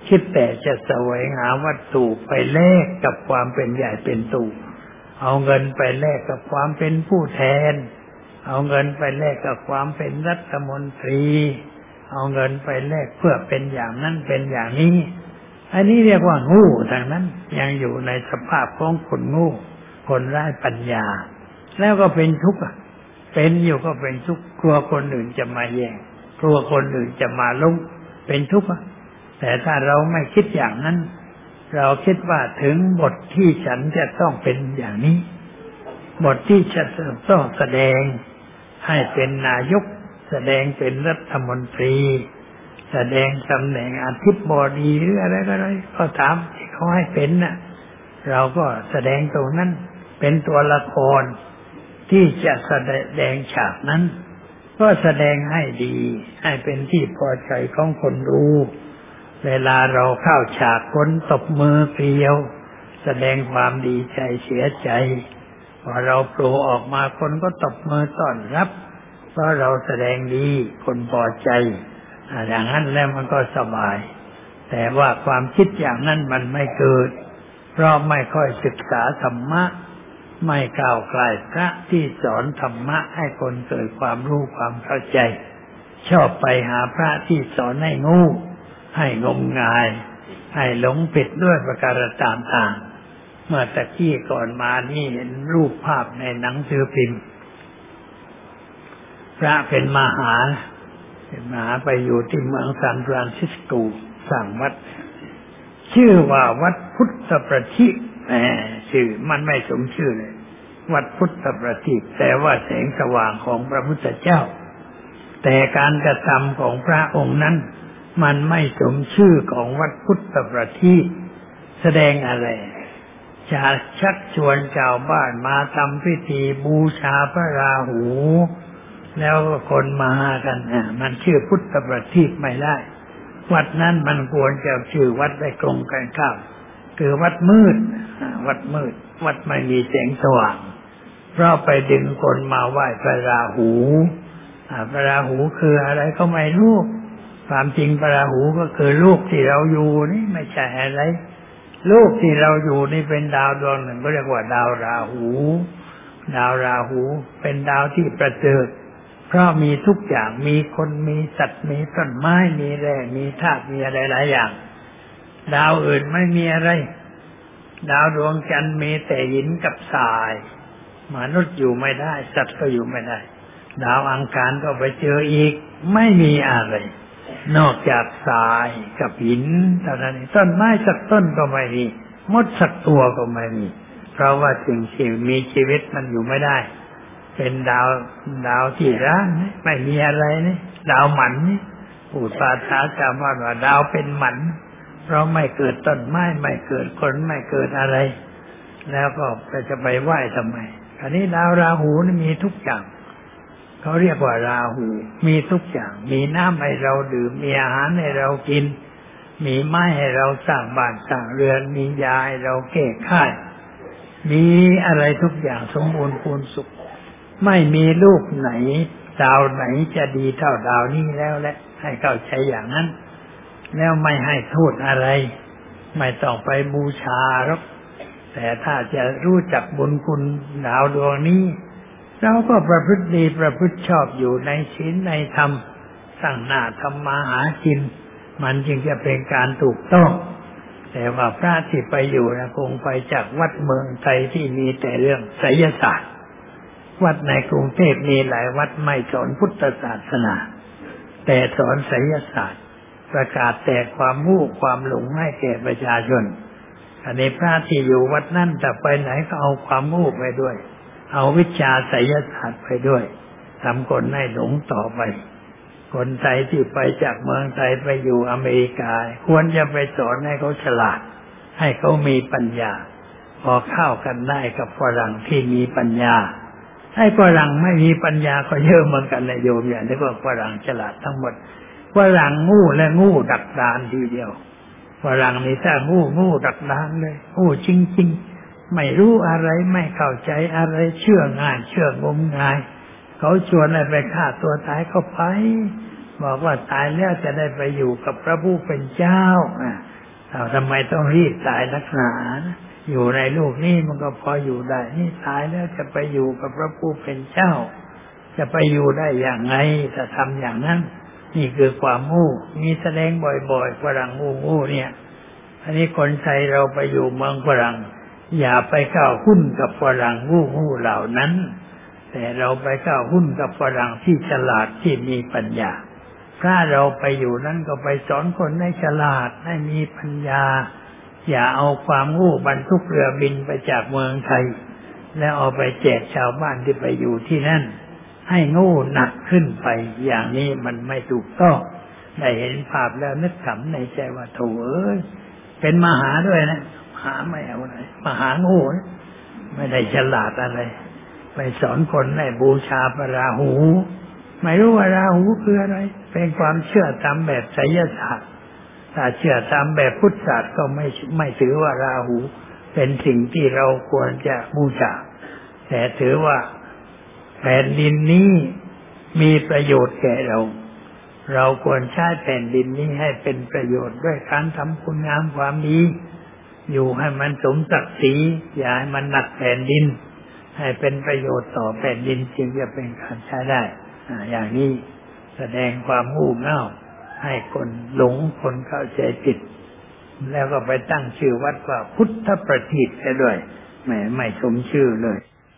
คิดแต่จะแสวงหาวัตถุไปแลกกับความเป็นใหญ่เป็นโตเอาเงินไปแลกกับความเป็นผู้แทนเอาเงินไปแลกกับความเป็นรัฐมนตรีเอาเงินไปแลกเพื่อเป็นอย่างนั้นเป็นอย่างนี้อันนี้เรียกว่าโง่ทางนั้นยังอยู่ในสภาพของคนโง่คนไร้ปัญญาแล้วก็เป็นทุกข์เป็นอยู่ก็เป็นทุกข์กลัวคนอื่นจะมาแย่งกลัวคนอื่นจะมาลุกเป็นทุกข์แต่ถ้าเราไม่คิดอย่างนั้นเราคิดว่าถึงบทที่ฉันจะต้องเป็นอย่างนี้บทที่จะต้องแสดงให้เป็นนายกแสดงเป็นรัฐมนตรีแสดงตำแหน่งอธิบดีหรืออะไรก็ได้ก็ตามที่เขาให้เป็นน่ะเราก็แสดงตรงนั้นเป็นตัวละครที่จะแสดงฉากนั้นก็แสดงให้ดีให้เป็นที่พอใจของคนดูเวลาเราเข้าฉากคนตบมือเกลียวแสดงความดีใจเสียใจพอเราโผล่ออกมาคนก็ตบมือต้อนรับเพราะเราแสดงดีคนพอใจอย่างนั้นแล้วมันก็สบายแต่ว่าความคิดอย่างนั้นมันไม่เกิดเพราะไม่ค่อยศึกษาธรรมะไม่ก้าวไกลพระที่สอนธรรมะให้คนเกิดความรู้ความเข้าใจชอบไปหาพระที่สอนให้งูให้งมงายให้หลงผิดด้วยประการต่างๆเมื่อตะกี้ก่อนมานี่เห็นรูปภาพในหนังสือพิมพ์พระเป็นมหาเป็นมหาไปอยู่ที่เมืองซานฟรานซิสโกสร้างวัดชื่อว่าวัดพุทธประทีปแหมชื่อมันไม่สมชื่อเลยวัดพุทธประทีปแต่ว่าแสงสว่างของพระพุทธเจ้าแต่การกระทำของพระองค์นั้นมันไม่สมชื่อของวัดพุทธประทีปแสดงอะไรจะชักชวนชาวบ้านมาทำพิธีบูชาพระราหูแล้วก็คนมากันอ่ะมันชื่อพุทธประทีปไม่ได้วัดนั้นมันควรจะชื่อวัดได้ตรงกันข้ามคือวัดมืดวัดมืดวัดไม่มีแสงสว่างเพราะไปดึงคนมาไหว้พระราหูพระราหูคืออะไรก็ไม่รู้ความจริงพระราหูก็คือลูกที่เราอยู่นี่ไม่ใช่อะไรลูกที่เราอยู่นี่เป็นดาวดวงหนึ่งก็เรียกว่าดาวราหูดาวราหูเป็นดาวที่ประเสริฐเพราะมีทุกอย่างมีคนมีสัตว์มีต้นไม้มีแร่มีธาตุมีอะไรหลายอย่างดาวอื่นไม่มีอะไรดาวดวงจันทร์มีแต่หินกับทรายมนุษย์อยู่ไม่ได้สัตว์ก็อยู่ไม่ได้ดาวอังคารก็ไปเจออีกไม่มีอะไรนอกจากทรายกับหินเท่านั้นต้นไม้สักต้นก็ไม่มีมดสักตัวก็ไม่มีเพราะว่าสิ่งที่มีชีวิตมันอยู่ไม่ได้เป็นดาวดาวที่ร้างไม่มีอะไรนี่ดาวหมันนี่พูดภาษาชาวบ้านว่าดาวเป็นหมันเพราะไม่เกิดต้นไม้ไม่เกิดคนไม่เกิดอะไรแล้วก็จะไปไหว้ทำไมอันนี้ดาวราหูนี่มีทุกอย่างเขาเรียกว่าราหูมีทุกอย่างมีน้ำให้เราดื่มมีอาหารให้เรากินมีไม้ให้เราสร้างบ้านสร้างเรือนมียาให้เราแก้ไข้มีอะไรทุกอย่างสมบูรณ์พูนสุขไม่มีลูกไหนดาวไหนจะดีเท่าดาวนี้แล้วแหละให้เข้าใจอย่างนั้นแล้วไม่ให้โทษอะไรไม่ต้องไปบูชาหรอกแต่ถ้าจะรู้จักบุญคุณดาวดวงนี้เราก็ประพฤติดีประพฤติชอบอยู่ในศีลในธรรมตั้งหน้าทำมาหากินมันจึงจะเป็นการถูกต้องแต่ว่าพระที่ไปอยู่นะคงไปจากวัดเมืองไทยที่มีแต่เรื่องไสยศาสตร์วัดในกรุงเทพมีหลายวัดไม่สอนพุทธศาสนาแต่สอนไสยศาสตร์ประกาศแต่ความโง่ความหลงให้แก่ประชาชนอันนี้พระที่อยู่วัดนั่นแต่ไปไหนก็เอาความโง่ไปด้วยเอาวิชาไสยศาสตร์ไปด้วยทำคนให้หลงต่อไปคนไทยที่ไปจากเมืองไทยไปอยู่อเมริกาควรจะไปสอนให้เขาฉลาดให้เขามีปัญญาพอเข้ากันได้กับฝรั่งที่มีปัญญาให้ฝรั่งไม่มีปัญญาก็เยอะเหมือนกันนะโยมอย่างที่ว่าฝรั่งฉลาดทั้งหมดฝรั่งงูและงูดักดานทีเดียวฝรั่งนี่ถ้างูงูดักดานเลยงูจริงๆไม่รู้อะไรไม่เข้าใจอะไรเชื่อง่ายเชื่องมงายเขาชวนให้ไปฆ่าตัวตายก็ไปบอกว่าตายแล้วจะได้ไปอยู่กับพระผู้เป็นเจ้าเอาทำไมต้องรีบตายนักหนาอยู่ในโลกนี้มันก็พออยู่ได้นี่ตายแล้วจะไปอยู่กับพระผู้เป็นเจ้าจะไปอยู่ได้อย่างไงถ้าทำอย่างนั้นนี่คือความโง่มีแสดงบ่อยๆฝรั่งโง่ๆเนี่ยอันนี้คนไทยเราไปอยู่เมืองฝรั่งอย่าไปเข้าหุ้นกับฝรั่งโง่ๆเหล่านั้นแต่เราไปเข้าหุ้นกับฝรั่งที่ฉลาดที่มีปัญญาถ้าเราไปอยู่นั้นก็ไปสอนคนให้ฉลาดให้มีปัญญาอย่าเอาความโง่บรรทุกเรือบินไปจากเมืองไทยแล้วเอาไปแจกชาวบ้านที่ไปอยู่ที่นั่นให้โง่หนักขึ้นไปอย่างนี้มันไม่ถูกต้องได้เห็นภาพแล้วนึกขำในใจว่าโถ่เอ้ยเป็นมหาด้วยนะมหาไม่เอาไหนมหาโง่ไม่ได้ฉลาดอะไรไปสอนคนให้บูชาพระราหูไม่รู้ว่าราหูคืออะไรเป็นความเชื่อตามแบบไสยศาสตร์ถ้าเชื่อตามแบบพุทธศาสตร์ก็ไม่ไม่ถือว่าราหูเป็นสิ่งที่เราควรจะบูชาแต่ถือว่าแผ่นดินนี้มีประโยชน์แก่เราเราควรใช้แผ่นดินนี้ให้เป็นประโยชน์ด้วยการทำคุณงามความดีอยู่ให้มันสมศักดิ์ศรีอย่าให้มันหนักแผ่นดินให้เป็นประโยชน์ต่อแผ่นดินจึงจะเป็นการใช้ได้อย่างนี้แสดงความงูเง่าให้คนหลงคนเข้าใจผิดแล้วก็ไปตั้งชื่อวัดว่าพุทธประทีปไปด้วยแหมไม่สมชื่อเลย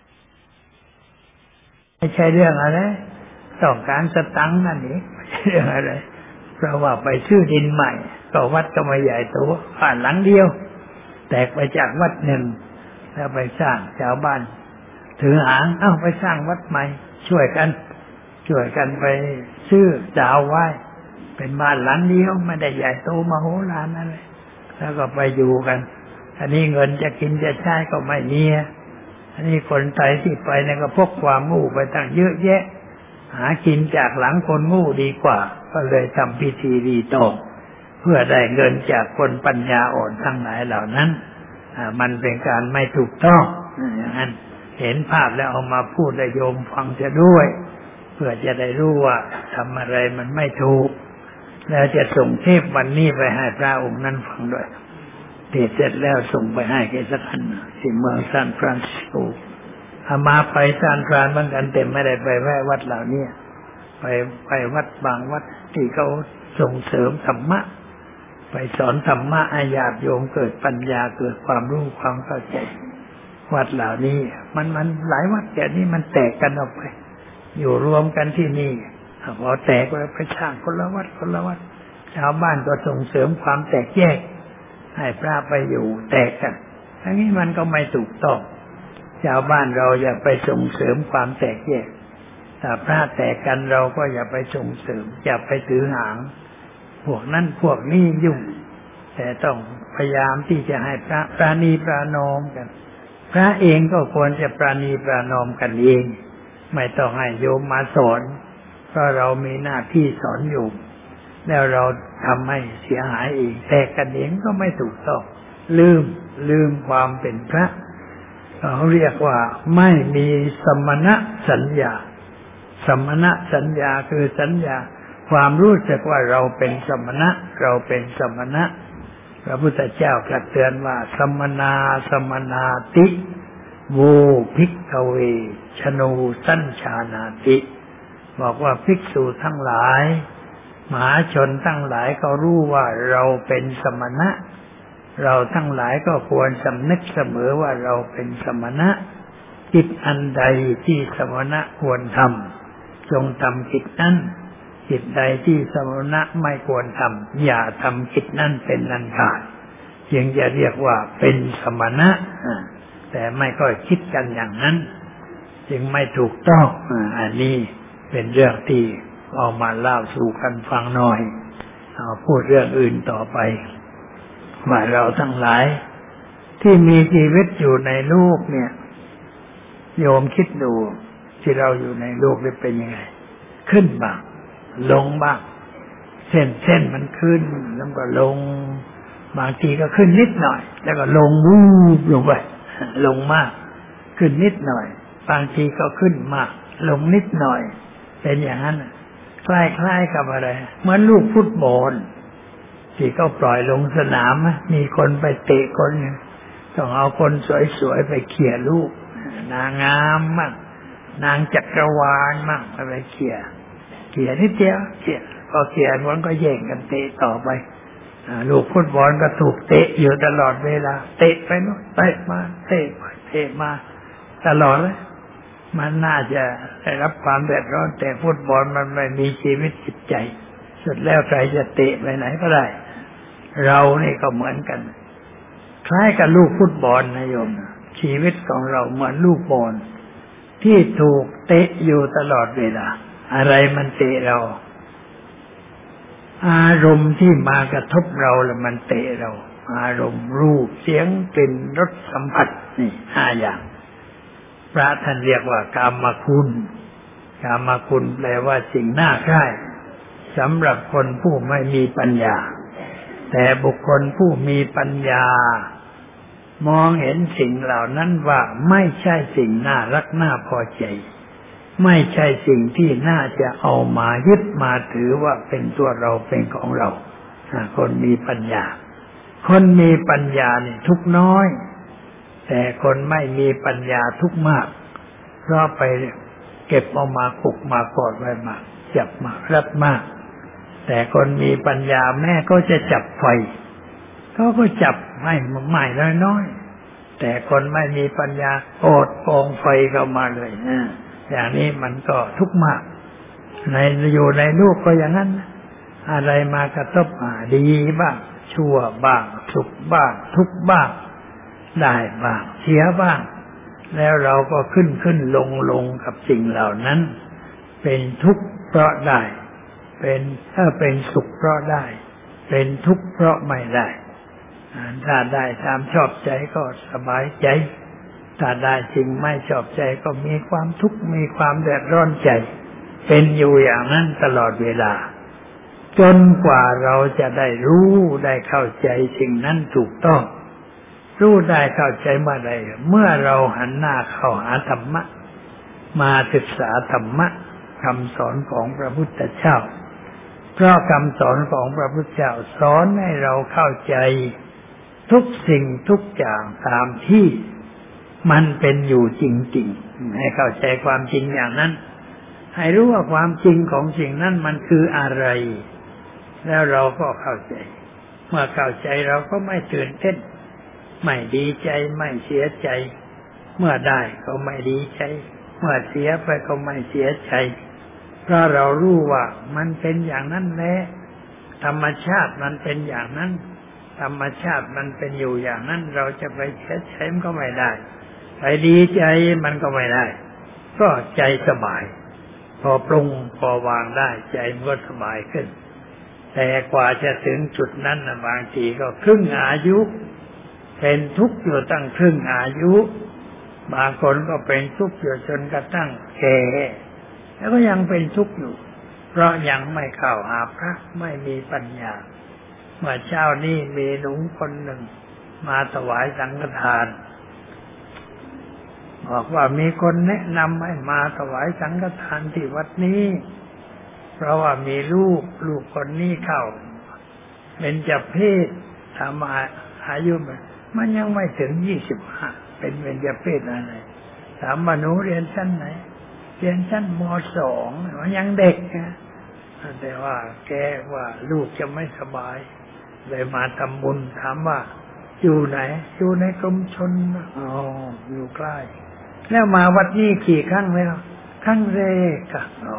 ไม่ใช่เรื่องอะไรต้องการสตังค์นั่นเองไม่ใช่เรื่องอะไรเพราะว่าไปซื้อดินใหม่ก็วัดก็ไม่ใหญ่โตบ้านหลังเดียวแตกไปจากวัดหนึ่งแล้วไปสร้างชาวบ้านถือหางเอ้าไปสร้างวัดใหม่ช่วยกันช่วยกันไปซื้อดาวไว้เป็นบ้านหลังเดียวไม่ได้ใหญ่โตมโหฬารอะไรแล้วก็ไปอยู่กันอันนี้เงินจะกินจะใช้ก็ไม่มีอันนี้คนไทยที่ไปเนี่ยก็พกความงูไปตั้งเยอะแยะหากินจากหลังคนงูดีกว่าก็เลยทำพิธีรีตองเพื่อได้เงินจากคนปัญญาอ่อนทั้งหลายเหล่านั้นมันเป็นการไม่ถูกต้องอย่างนั้นเห็นภาพแล้วเอามาพูดให้โยมฟังจะด้วยเพื่อจะได้รู้ว่าทำอะไรมันไม่ถูกแล้วจะส่งเทปวันนี้ไปให้พระองค์นั้นฟังด้วยเทศเสร็จแล้วส่งไปให้แกสักอันที่เมืองซานฟรานซิสโกอามาไปซานฟรานเหมือนกันแต่ไม่ได้ไปแวะวัดเหล่านี้ไปไปวัดบางวัดที่เขาส่งเสริมธรรมะไปสอนธรรมะให้ญาติโยมเกิดปัญญาเกิดความรู้ความเข้าใจวัดเหล่านี้มันมันหลายวัดแก่นี้มันแตกกันออกไปอยู่รวมกันที่นี่พอแตกไปไปสร้างคนละวัดคนละวัดชาวบ้านก็ส่งเสริมความแตกแยกให้พระไปอยู่แตกกันทั้งนี้มันก็ไม่ถูกต้องชาวบ้านเราอย่าไปส่งเสริมความแตกแยกถ้าพระแตกกันเราก็อย่าไปส่งเสริมอย่าไปถือหางพวกนั้นพวกนี้ยุ่งแต่ต้องพยายามที่จะให้พระปราณีปรานอมกันพระเองก็ควรจะปราณีปรานอมกันเองไม่ต้องให้โยมมาสอนเพราะเรามีหน้าที่สอนโยมแล้วเราทำให้เสียหายเองแตกกันเองก็ไม่ถูกต้องลืมลืมความเป็นพระเขาเรียกว่าไม่มีสมณสัญญาสมณสัญญาคือสัญญาความรู้สึกว่าเราเป็นสมณะเราเป็นสมณะพระพุทธเจ้าตรัสเตือนว่าสมนาสมนาติโวภิกขเวชนูสัญชานาติบอกว่าภิกษุทั้งหลายมหาชนทั้งหลายเขารู้ว่าเราเป็นสมณะเราทั้งหลายก็ควรสำนึกเสมอว่าเราเป็นสมณะกิจอันใดที่สมณะควรทำจงทำกิจนั้นกิจใดที่สมณะไม่ควรทำอย่าทำกิจนั้นเป็นอันขาดจึงจะเรียกว่าเป็นสมณะแต่ไม่ค่อยคิดกันอย่างนั้นจึงไม่ถูกต้องอันนี้เป็นเรื่องที่เอามาเล่าสู่กันฟังหน่อยเอาพูดเรื่องอื่นต่อไปว่าเราทั้งหลายที่มีชีวิตอยู่ในโลกเนี่ยโยมคิดดูที่เราอยู่ในโลกนี่เป็นยังไงขึ้นบ้างลงบ้างเส้นเส้นมันขึ้นแล้วก็ลงบางทีก็ขึ้นนิดหน่อยแล้วก็ลงวูบลงไปลงมากขึ้นนิดหน่อยบางทีก็ขึ้นมากลงนิดหน่อยเป็นอย่างนั้นคล้ายๆกับอะไรเหมือนลูกฟุตบอลที่เขาปล่อยลงสนามมีคนไปเตะคนต้องเอาคนสวยๆไปเขี่ยลูกนางงามมากนางจักรวาลมากไปเขี่ยเขี่ยนิดเดียวเขี่ยพอเขี่ยมันก็แย่งกันเตะต่อไปลูกฟุตบอลก็ถูกเตะอยู่ตลอดเวลาเตะไปโน่นเตะมาเตะไปเตะมาตลอดเลยมันน่าจะได้รับความเดือดร้อนแต่ฟุตบอลมันไม่มีชีวิตจิตใจสุดแล้วใครจะเตะไปไหนก็ได้เรานี่ก็เหมือนกันคล้ายกับลูกฟุตบอลนะโยมชีวิตของเราเหมือนลูกบอลที่ถูกเตะอยู่ตลอดเวลาอะไรมันเตะเราอารมณ์ที่มากระทบเราแล้วมันเตะเราอารมณ์รูปเสียงกลิ่นรสสัมผัสนี่ห้าอย่างพระท่านเรียกว่ากามคุณกามคุณแปลว่าสิ่งน่าใคร่สำหรับคนผู้ไม่มีปัญญาแต่บุคคลผู้มีปัญญามองเห็นสิ่งเหล่านั้นว่าไม่ใช่สิ่งน่ารักน่าพอใจไม่ใช่สิ่งที่น่าจะเอามายึดมาถือว่าเป็นตัวเราเป็นของเราคนมีปัญญาคนมีปัญญานี่ทุกน้อยแต่คนไม่มีปัญญาทุกมากเพราะไปเก็บเอามาปุกมากอดไว้มากจับมารัดมากแต่คนมีปัญญาแม่ก็จะจับไฟเขาก็จับไม่ใหม่น้อยๆแต่คนไม่มีปัญญาโอดกองไฟเข้ามาเลยนะอย่างนี้มันก็ทุกข์มากในอยู่ในลูกก็อย่างนั้นอะไรมากระทบมาดีบ้างชั่วบ้างสุขบ้างทุกข์บ้างได้บ้างเสียบ้างแล้วเราก็ขึ้นขึ้นลงลงกับสิ่งเหล่านั้นเป็นทุกข์เพราะได้เป็นถ้าเป็นสุขเพราะได้เป็นทุกข์เพราะไม่ได้ถ้าได้ตามชอบใจก็สบายใจถ้าได้สิ่งไม่ชอบใจก็มีความทุกข์มีความเดือดร้อนใจเป็นอยู่อย่างนั้นตลอดเวลาจนกว่าเราจะได้รู้ได้เข้าใจสิ่งนั้นถูกต้องรู้ได้เข้าใจเมื่อใดเมื่อเราหันหน้าเข้าหาธรรมะมาศึกษาธรรมะคำสอนของพระพุทธเจ้าเพราะคำสอนของพระพุทธเจ้าสอนให้เราเข้าใจทุกสิ่งทุกอย่างตามที่มันเป็นอยู่จริงๆให้เข้าใจความจริงอย่างนั้นให้รู้ว่าความจริงของสิ่งนั้นมันคืออะไรแล้วเราก็เข้าใจเมื่อเข้าใจเราก็ไม่ตื่นเต้นไม่ดีใจไม่เสียใจเมื่อได้ก็ไม่ดีใจเมื่อเสียไปก็ไม่เสียใจเพราะเรารู้ว่ามันเป็นอย่างนั้นแหละธรรมชาติมันเป็นอย่างนั้นธรรมชาติมันเป็นอยู่อย่างนั้นเราจะไปเสียใจมันก็ไม่ได้ไปดีใจมันก็ไม่ได้ก็ใจสบายพอปรุงพอวางได้ใจมันก็สบายขึ้นแต่กว่าจะถึงจุดนั้นนะบางทีก็ครึ่งอายุเป็นทุกข์อยู่ตั้งครึ่งอายุบางคนก็เป็นทุกข์อยู่จนกระทั่งแก่แล้วก็ยังเป็นทุกข์อยู่เพราะยังไม่เข้าหาพระไม่มีปัญญาเมื่อเช้านี้มีหนุ่มคนหนึ่งมาถวายสังฆทานบอกว่ามีคนแนะนำให้มาถวายสังฆทานที่วัดนี้เพราะว่ามีลูกลูกคนนี้เข้าเป็นเจ้าเพศทำอายุมันยังไม่ถึงยี่สิบห้าเป็นเป็นเจ้าเพศอะไรถามว่าหนูเรียนชั้นไหนเรียนชั้นม.สองมันยังเด็กนะแต่ว่าแกว่าลูกจะไม่สบายเลยมาทำบุญถามว่าอยู่ไหนอยู่ในกรมชลอ๋ออยู่ใกล้แล้วมาวัดนี้กี่ครั้งแล้วครั้งแรกอ่ะอ๋อ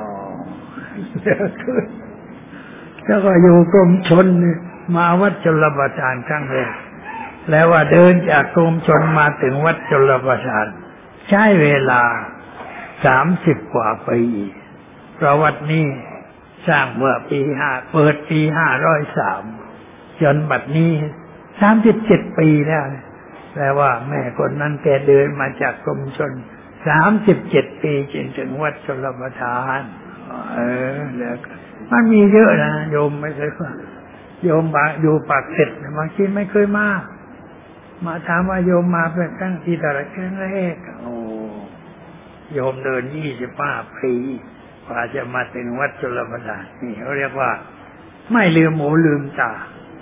แล้วก็อยู่กรมชลมาวัดชลประทานครั้งแรกแล้วว่าเดินจากกรมชลมาถึงวัดชลประทานใช้เวลาสามสิบกว่าปีเพราะวัดนี้สร้างเมื่อปีห้าเปิดปีห้าร้อยสามจนบัดนี้สามสิบเจ็ดปีแล้วแปลว่าแม่คนนั้นแกเดินมาจากกรมชลสามสิบเจ็ดปีจนถึงวัดชลประทานเออแล้วมันมีเยอะนะโยมไม่เคยว่าโยมบางอยู่ปากเกร็ดบางทีไม่เคยมามาถามว่าโยมมาเป็นครั้งที่เท่าไหร่ครั้งแรกโอ้โยมเดินยี่สิบห้าปีกว่าจะมาถึงวัดชลประทานนี่เขาเรียกว่าไม่ลืมหูลืมตา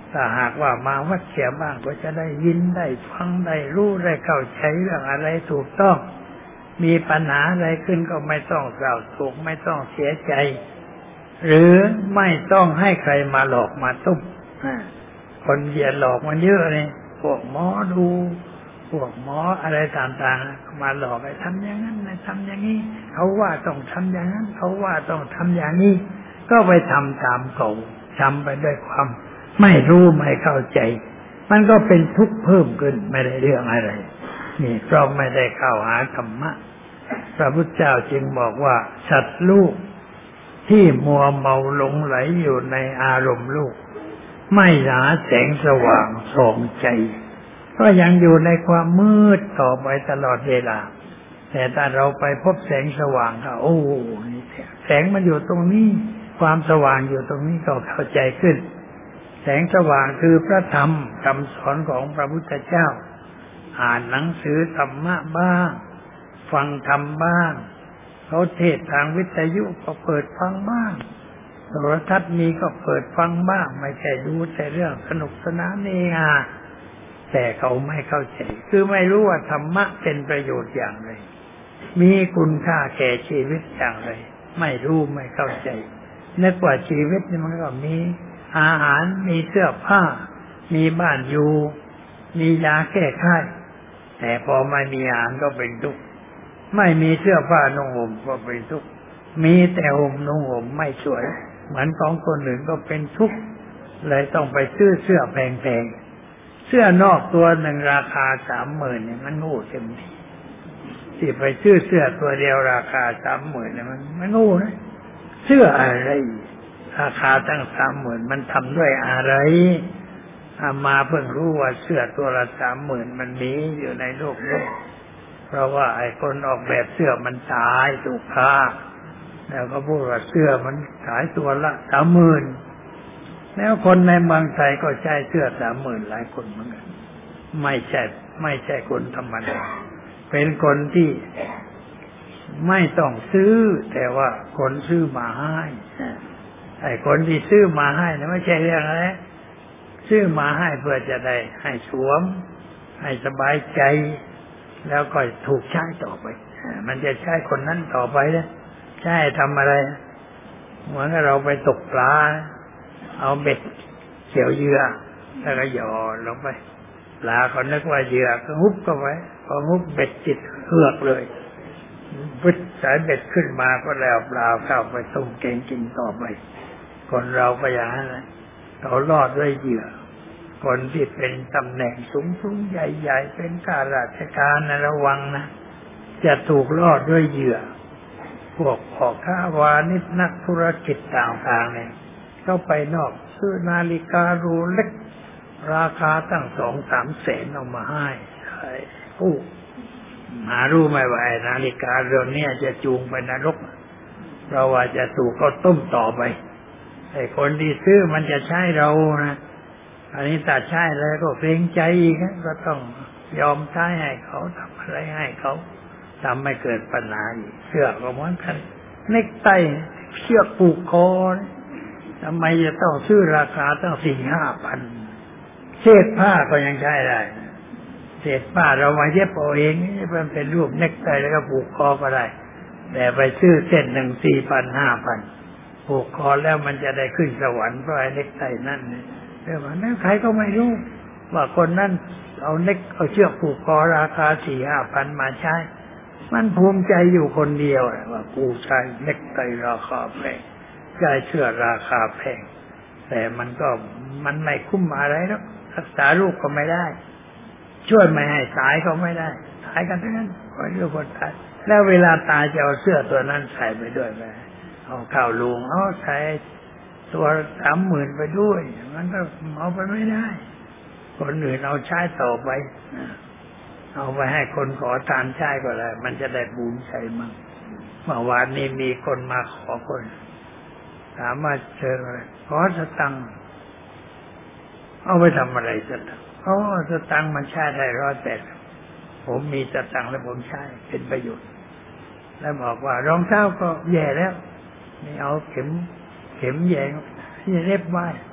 ถ้าหากว่ามาวัดเสียบ้างก็จะได้ยินได้ฟังได้รู้ได้เข้าใจเรื่องอะไรถูกต้องมีปัญหาอะไรขึ้นก็ไม่ต้องเศร้าโศกไม่ต้องเสียใจหรือไม่ต้องให้ใครมาหลอกมาตุ้มคนเหยียดหลอกมันเยอะเลยพวกหมอดูพวกหมออะไรต่างๆมาหลอกให้ทำอย่างนั้นให้ทำอย่างนี้เขาว่าต้องทำอย่างนั้นเขาว่าต้องทำอย่างนี้ก็ไปทำตามเขาทำไปด้วยความไม่รู้ไม่เข้าใจมันก็เป็นทุกข์เพิ่มขึ้นไม่ได้เรื่องอะไรนี่เพราะไม่ได้เข้าหาธรรมะพระพุทธเจ้าจึงบอกว่าสัตว์ลูกที่มัวเมาหลงไหลอยู่ในอารมณ์ลูกไม่หาแสงสว่างส่องใจก็ยังอยู่ในความมืดต่อไปตลอดเวลาแต่ถ้าเราไปพบแสงสว่างก็โอ้นี่แสงมันอยู่ตรงนี้ความสว่างอยู่ตรงนี้ก็เข้าใจขึ้นแสงสว่างคือพระธรรมคำสอนของพระพุทธเจ้าอ่านหนังสือธรรมะบ้างฟังธรรมบ้างเขาเทศทางวิทยุก็เปิดฟังบ้างโทรทัศน์มีก็เปิดฟังบ้างไม่ใช่ดูแต่เรื่องสนุกสนานเองอ่ะแต่เขาไม่เข้าใจคือไม่รู้ว่าธรรมะเป็นประโยชน์อย่างไรมีคุณค่าแก่ชีวิตอย่างไรไม่รู้ไม่เข้าใจนึกว่าชีวิตนี่มันก็มีอาหารมีเสื้อผ้ามีบ้านอยู่มียาแก้ไข้แต่พอไม่มีอาหารก็เป็นทุกข์ไม่มีเสื้อผ้านุ่งห่มก็เป็นทุกข์มีแต่ห่มนุ่งห่มไม่สวยเหมือนของคนอื่นก็เป็นทุกข์เลยต้องไปซื้อเสื้อแพงๆเสื้อนอกตัวหนึ่งราคาสามหมื่นเนี่ยมันโง่เต็มทีที่ไปซื้อเสื้อตัวเดียวราคาสามหมื่นเนี่ยมันมันโง่นะเสื้ออะไรราคาตั้งสามหมื่นมันทำด้วยอะไรอามาเพิ่งรู้ว่าเสื้อตัวละสามหมื่นมันมีอยู่ในโลกนี้เพราะว่าไอ้คนออกแบบเสื้อมันตายถูกฆ่าแล้วก็พูดว่าเสื้อมันขายตัวละสามหมื่นแล้วคนในเมืองไทยก็ใช้เสื้อสามหมื่นหลายคนเหมือนกันไม่ใช่ไม่ใช่คนธรรมดาเป็นคนที่ไม่ต้องซื้อแต่ว่าคนซื้อมาให้ไอ้คนที่ซื้อมาให้นะไม่ใช่เรื่องอะไรซื้อมาให้เพื่อจะได้ให้สวมให้สบายใจแล้วก็ถูกใช้ต่อไปมันจะใช้คนนั้นต่อไปนะใช้ทำอะไรเหมือนกับเราไปตกปลาเอาเบ็ดเกี่ยวเหยื่อแล้วก็หย่อนลงไปปลาเขานึกว่าเหยื่อก็ฮุบเข้าไปพอฮุบเบ็ดจิตเหือกเลยวิดสายเบ็ดขึ้นมาก็แล้วปลาเข้าไปต้มแกงกินต่อไปคนเราก็อย่างนั้นเขารอดด้วยเหยื่อคนที่เป็นตำแหน่งสูงๆใหญ่ๆเป็นข้าราชการนะระวังนะจะถูกรอดด้วยเหยื่อพวกพ่อค้าวานิชนักธุรกิจต่างๆเนี่ยเข้าไปนอกซื้อนาฬิการูเล็กราคาตั้งสองสามแสนเอามาให้โอ้หารู้ไหมว่านาฬิกาเรือนนี้จะจูงไปนรกเพราะว่าจะถูกเขาต้มต่อไปไอ้คนที่ซื้อมันจะใช้เรานะอันนี้ถ้าใช้แล้วก็เกรงใจอีกก็ต้องยอมใช้ให้เขาทำอะไรให้เขาทำให้เกิดปัญหาอีกเสื้อก็เหมือนกันเน็กไทเชือกผูกคอทำไมจะต้องซื้อราคาตั้งสี่ห้าพันเศษผ้าก็ยังใช้ได้เศษผ้าเรามาเย็บเอาเองมันเป็นรูปเน็กไทแล้วก็ผูกคอก็ได้แต่ไปซื้อเส้นหนึ่งสี่พันห้าพันผูกคอแล้วมันจะได้ขึ้นสวรรค์เพราะไอ้เน็กไทนั่นเนี่ยเรื่องนั้นใครก็ไม่รู้ว่าคนนั้นเอาเน็กเอาเชือกผูกคอราคาสี่ห้าพันมาใช้มันภูมิใจอยู่คนเดียวว่ากูใช้เน็กไทราคาแพงใช้เสื้อราคาแพงแต่มันก็มันไม่คุ้มอะไรหรอกรักษาลูกก็ไม่ได้ช่วยไม่ให้ตายก็ไม่ได้ตายกันทั้งนั้นคอยเรื่องคนตายแล้วเวลาตายจะเอาเสื้อตัวนั้นใส่ไปด้วยไหมเอาข้าวลุงเอาใส่ตัวสามหมื่นไปด้วยมันก็เอาไปไม่ได้คนอื่นเอาใช้ต่อไปเอาไปให้คนขอทานใช้ก็ได้มันจะได้บุญใจมั่งเมื่อวานนี้มีคนมาขอคนถามว่าเจออะไรขอสตังค์เอาไปทำอะไรสตังค์อ๋อสตังค์มันใช้ได้ร้อยแต่ผมมีสตังค์แล้วผมใช้เป็นประโยชน์แล้วบอกว่ารองเท้าก็แย่แล้วนี่เอาเข็มเข็มแยงที่เล็บไว้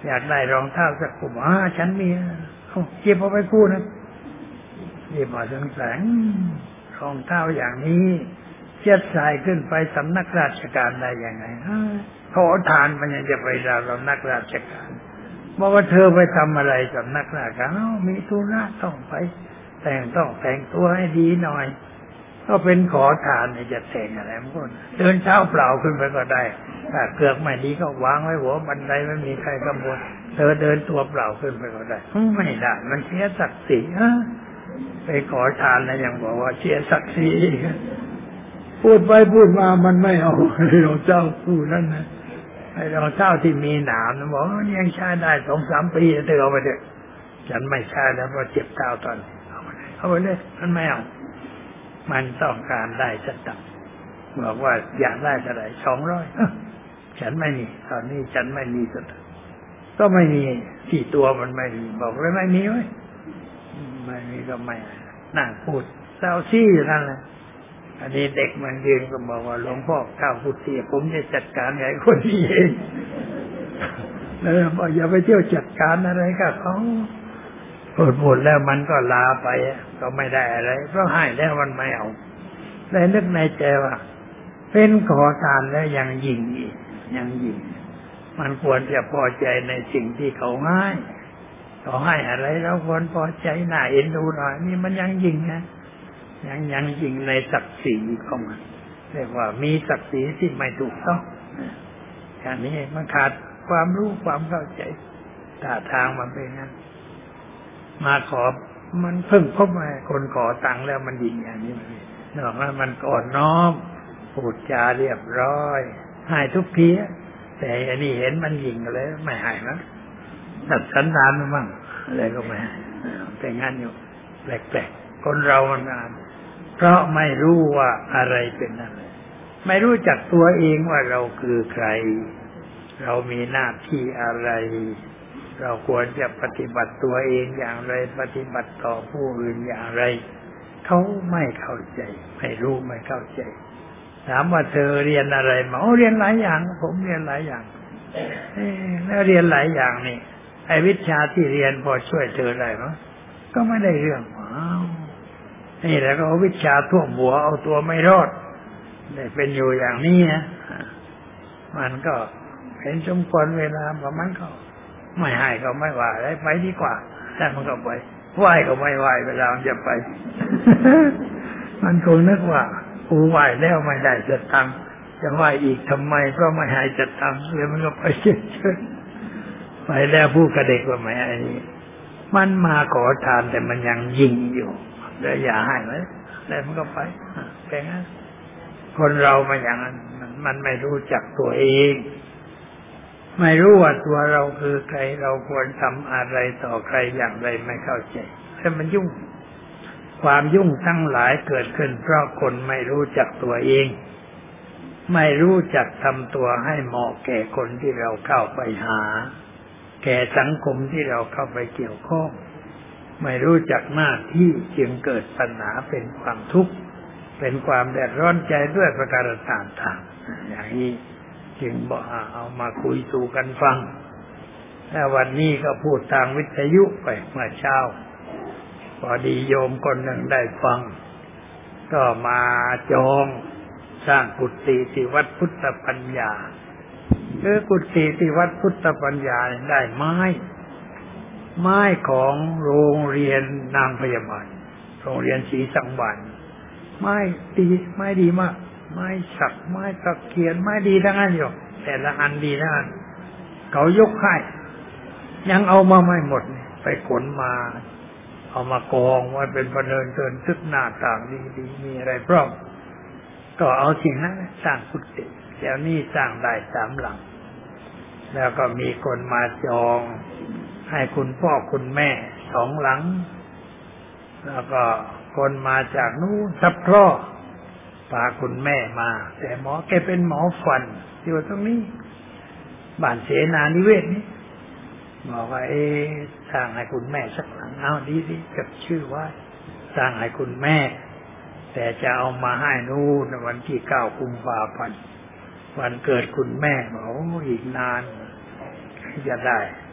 อยากได้รองเท้าสักคู่อ่าฉันมีเอาเก็บเอาไปคู่นะเก็บมาถึงแสงรองเท้าอย่างนี้เจ็ดสายขึ้นไปสำนักราชการได้ยังไงขอทานมันยังจะไปเราสำนักราชการบอกว่าเธอไปทำอะไรสำนักราชการอ้าวมีธุระต้องไปแต่งต้องแต่งตัวให้ดีหน่อยก็เป็นขอทานเนี่ยจะแต่งอะไรมันก็เดินเท้าเปล่าขึ้นไปก็ได้ถ้าเกือกไม่ดีก็วางไว้หัวบันไดไม่มีใครขโมยเธอเดินตัวเปล่าขึ้นไปก็ได้ไม่ได้มันเสียศักดิ์ศรีไปขอทานแล้วยังบอกว่าเสียศักดิ์ศรีพูดไปพูดมามันไม่เอาเราเจ้าพูดนั่นนะไอ้เราเจ้าที่มีหนามนะบอกยังใช้ได้สองสามปีเธอเอาไปเถอะฉันไม่ใช้แล้วเพราะเจ็บเท้าตอนนี้เอาไปเลยเอาไปเลยมันไม่เอามันต้องการได้สตังค์บอกว่าอยากได้เท่าไหร่สองร้อยฉันไม่มีตอนนี้ฉันไม่มีสตังค์ก็ไม่มีที่ตัวมันไม่มีบอกเลยไม่มีไว้ไม่มีก็ไม่นั่งพูดเศร้าซี่อยู่นั่นแหละอันนี้เด็กมันยืนก็บอกว่าหลวงพ่อข้าวพุทธิผมจะจัดการไงคนนี้เองแล้วบอกอย่าไปเที่ยวจัดการอะไรกับเขาพูดพูดแล้วมันก็ลาไปก็ไม่ได้อะไรเพราะให้แล้วมันไม่เอาเลยนึกในใจว่าเป็นขอทานแล้วยังยิงอีกยังยิงมันควรจะพอใจในสิ่งที่เขาให้เขาให้อะไรเราควรพอใจน่าเอ็นดูหน่อยนี่มันยังยิงนะยังยังยิงในศักดิ์ศรีของมันเรียกว่ามีศักดิ์ศรีที่ไม่ถูกต้องอย่างนี้มันขาดความรู้ความเข้าใจท่าทางมันเป็นงั้นมาขอมันเพิ่งพบมาคนขอตังค์แล้วมันยิงอย่างนี้นอกนั้นมันก่อนน้อมพูดจาเรียบร้อยให้ทุกทีแต่อันนี้เห็นมันยิงเลยไม่ให้นะตัดสันดานมันมั่งอะไรก็ไม่ให้แต่งั้นอยู่แปลกๆคนเรามันอ่านเพราะไม่รู้ว่าอะไรเป็นอะไรไม่รู้จักตัวเองว่าเราคือใครเรามีหน้าที่อะไรเราควรจะปฏิบัติตัวเองอย่างไรปฏิบัติต่อผู้อื่นอย่างไรเขาไม่เข้าใจไม่รู้ไม่เข้าใจถามว่าเธอเรียนอะไรมาโอ้เรียนหลายอย่างผมเรียนหลายอย่างแล้วเรียนหลายอย่างนี่ไอ้วิชาที่เรียนพอช่วยเธอได้ไหมก็ไม่ได้เรื่องอ้าวนี่แหละก็เอาวิชาท่วมหัวเอาตัวไม่รอดได้เป็นอยู่อย่างนี้นะมันก็เห็นสมควรเวลาประมาณก็ไม่ให้ก็ไม่ว่าอะไรไปดีกว่าแต่มันก็ไปไหวก็ไม่ไหวเวลามันจะไป มันคงนึกว่ากูไหวแล้วไม่ได้จะตังจะไหวอีกทำไมก็ไม่ให้จะตังเลยมันก็ไปเฉยๆไปแล้วผู้กระเด็กว่าไม่ไอ้นี่มันมาขอทานแต่มันยังยิงอยู่แล้วอย่าให้เลยแล้วมันก็ไปแค่นั้นคนเรามันอย่างนั้นมันไม่รู้จักตัวเองไม่รู้ว่าตัวเราคือใครเราควรทำอะไรต่อใครอย่างไรไม่เข้าใจแต่มันยุ่งความยุ่งทั้งหลายเกิดขึ้นเพราะคนไม่รู้จักตัวเองไม่รู้จักทำตัวให้เหมาะแก่คนที่เราเข้าไปหาแก่สังคมที่เราเข้าไปเกี่ยวข้องไม่รู้จักหน้าที่จึงเกิดปัญหาเป็นความทุกข์เป็นความเดือดร้อนใจด้วยประการต่างๆอย่างนี้จึงบอกเอามาคุยสู่กันฟังแล้ววันนี้ก็พูดทางวิทยุไปเมื่อเช้าพอดีโยมคนหนึ่งได้ฟังก็มาจองสร้างกุฏิที่วัดพุทธปัญญาคือกุฏิที่วัดพุทธปัญญาได้ไม้ไม้ของโรงเรียนนางพยาบาลโรงเรียนศรีสังวาลไม้ดีไม้ดีมากไม้สักไม้ตะเคียนไม้ดีทั้งนั้นอยู่แต่ละอันดีทั้งนั้นเขายกให้ยังเอามาไม่หมดไปขนมาเอามากองไว้เป็นประเดินเดินทึกหน้าต่างดีๆมีอะไรพร้อมก็เอาสิ่งนั้นสร้างกุฏิแล้วนี่สร้างได้สามหลังแล้วก็มีคนมาจองให้คุณพ่อคุณแม่สองหลังแล้วก็คนมาจากนู้นซับพร่อพาคุณแม่มาแต่หมอแกเป็นหมอฟันอยู่ตรงนี้บ้านเสนานิเวศนี้บอกว่าเอ๊ะสร้างให้คุณแม่สักหลังเอาดีๆจดชื่อไว้สร้างให้คุณแม่แต่จะเอามาให้นู่นวันที่เก้ากุมภาพันธ์วันเกิดคุณแม่บอกอีกนานจะได้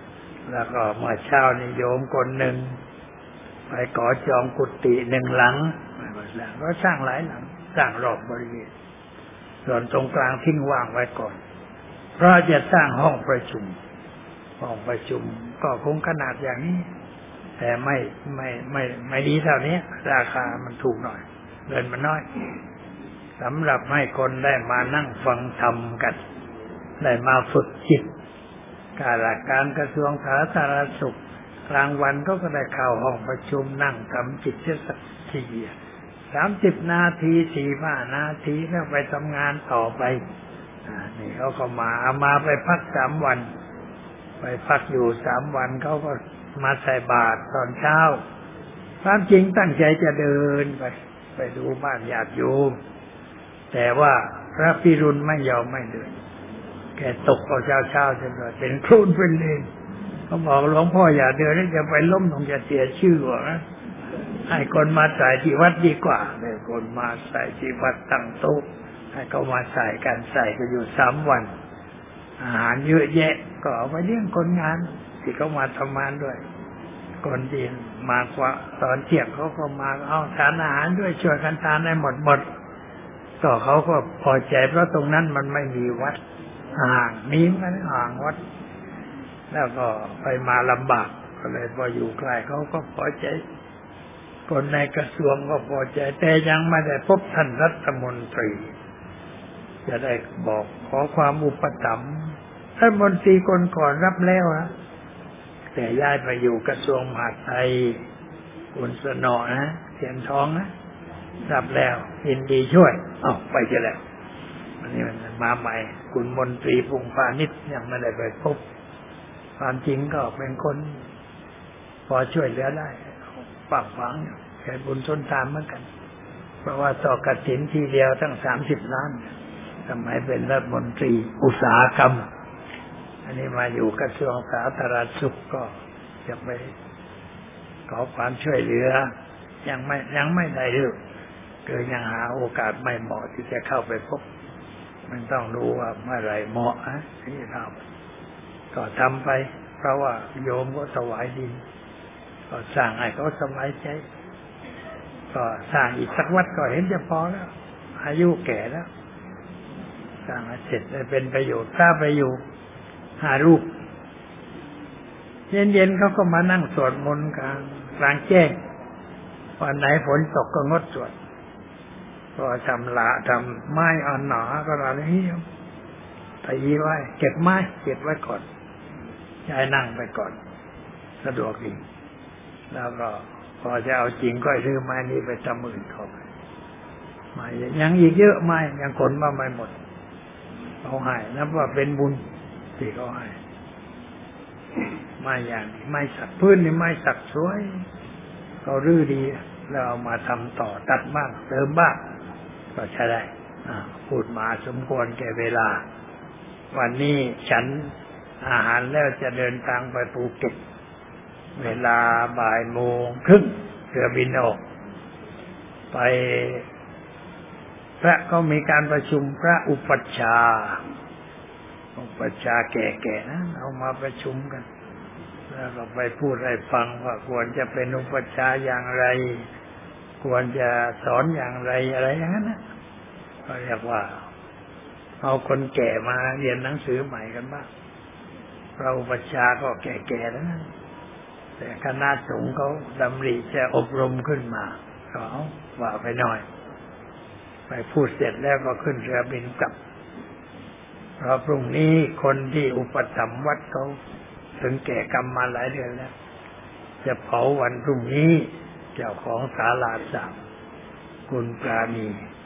แล้วก็เมื่อเช้านี่โยมคนหนึ่งไปขอจองกุฏิหนึ่งหลังก็สร้างหลายหลังสร้างรอบบริเวณส่วนตรงกลางทิ้งว่างไว้ก่อนเพราะจะสร้างห้องประชุมห้องประชุมก็คงขนาดอย่างนี้แต่ไม่ไม่ไม่ไม่ดีเท่านี้ราคามันถูกหน่อยเงินมันน้อยสำหรับให้คนได้มานั่งฟังธรรมกันได้มาฝึกจิตข้าราชการกระทรวงสาธารณสุขกลางวันก็ก็ได้เข้าห้องประชุมนั่งทำจิตสักทีสามสิบนาทีสี่ห้านาทีแล้วไปทำงานต่อไปนี่เขาก็มาเอามาไปพักสามวันไปพักอยู่สามวันเขาก็มาใส่บาตรตอนเช้าความจริงตั้งใจจะเดินไปไปดูบ้านญาติโยมแต่ว่าพระพิรุณไม่ยอมไม่เดินแกตกเอาเช้าเช้าจนเลยเป็นครูนเป็นเลนเขาบอกหลวงพ่ออย่าเดินแล้วจะไปล้มลงจะเสียชื่อหรอกนะให้คนมาใส่ที่วัดดีกว่าให้คนมาใส่ที่วัดตั้งโต๊ะให้เขามาใส่กันใส่ก็อยู่สามวันอาหารเยอะแยะก็เอาไปเลี้ยงคนงานที่เขามาทำงานด้วยคนที่มากว่าตอนเที่ยงเขาก็มาเอาทานอาหารด้วยช่วยกันทานให้หมดหมดก็เขาก็พอใจเพราะตรงนั้นมันไม่มีวัดห่างมีมันห่างวัดแล้วก็ไปมาลำบากก็เลยพออยู่ใกล้เขาก็พอใจคนในกระทรวงก็พอใจแต่ยังไม่ได้พบท่านรัฐมนตรีจะได้บอกขอความอุปถัมภ์ท่านมนตรีคนก่อนรับแล้วนะแต่ย้ายไปอยู่กระทรวงมหาดไทยคุณสนอนะเทียนทองนะรับแล้วยินดีช่วยอ้าวไปจะแล้วอันนี้มันมาใหม่คุณมนตรีพงษ์พาณิชย์ยังไม่ได้ไปพบความจริงก็เป็นคนพอช่วยเหลือได้ปากฝังแค่บุญชนทานเหมือนกันเพราะว่าต่อกฐินทีเดียวตั้งสามสิบล้านสมัยเป็นรัฐมนตรีอุตสาหกรรมอันนี้มาอยู่กระทรวงสาธารณสุขก็จะไปขอความช่วยเหลือยังไม่ยังไม่ได้เรื่องเกิดยังหาโอกาสไม่เหมาะที่จะเข้าไปพบมันต้องรู้ว่าเมื่อไรเหมาะนะที่จะทำก็ทำไปเพราะว่าโยมก็ถวายดินก็สร้างให้เขาสบายใจก็สร้างอีกสักวัดก็เห็นจะพอแล้วอายุแก่แล้วสร้างเสร็จได้เป็นประโยชน์ถ้าไปอยู่หารูปเย็นๆเขาก็มานั่งสวดมนต์กลางกลางแจ้งวันไหนฝนตกก็งดสวดก็ทำละทำไม้อ่อนหนาก็อะไรนี้ตีไว้เก็บไม้เก็บไว้ก่อนย้ายนั่งไปก่อนสะดวกดีแล้วก็พอจะเอาจริงก็ซื้อไม้นี้ไปทำอื่นเข้าไปไม้ยังอีกเยอะไม้ยังขนมาไม่หมดเอาให้นับว่าเป็นบุญที่เขาให้ไม้อย่างไม้สักพื้นนี่ไม้สักสวยเขารื้อดีแล้วเอามาทำต่อตัดบ้างเติมบ้างก็ใช้ได้พูดมาสมควรแก่เวลาวันนี้ฉันอาหารแล้วจะเดินทางไปภูเก็ตเวลาบ่ายโมงครึ่งเรือบินออกไปพระก็มีการประชุมพระอุปัชฌาย์อุปัชฌาย์แก่ๆนะเอามาประชุมกันแล้วก็ไปพูดให้ฟังว่าควรจะเป็นอุปัชฌาย์อย่างไรควรจะสอนอย่างไรอะไรอย่างนั้นนะก็เรียกว่าเอาคนแก่มาเรียนหนังสือใหม่กันบ้างพระอุปัชฌาย์ก็แก่ๆแล้วนะแต่คณะสงฆ์เขาดำริจะอบรมขึ้นมาก็เอาว่าไปหน่อยไปพูดเสร็จแล้วก็ขึ้นเรือบินกลับเพราะพรุ่งนี้คนที่อุปถัมภ์วัดเขาถึงแก่กรรมมาหลายเดือนแล้วจะเผาวันพรุ่งนี้เจ้าของศาลาสามคุณปราณี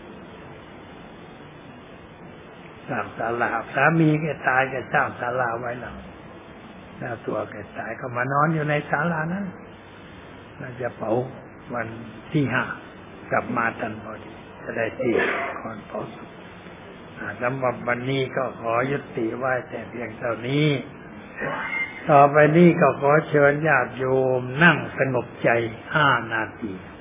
สร้างศาลาสามีแกตายแกสร้างศาลาไว้หลังแล้วตัวแกตายก็มานอนอยู่ในศาลานั้นเราจะเผาวันที่ห้ากลับมาทันพอดีจะได้ที่ก่อนเผาศพสำหรับวันนี้ก็ขอยุติไว้แต่เพียงเท่านี้ต่อไปนี้ก็ขอเชิญญาติโยมนั่งสงบใจห้านาที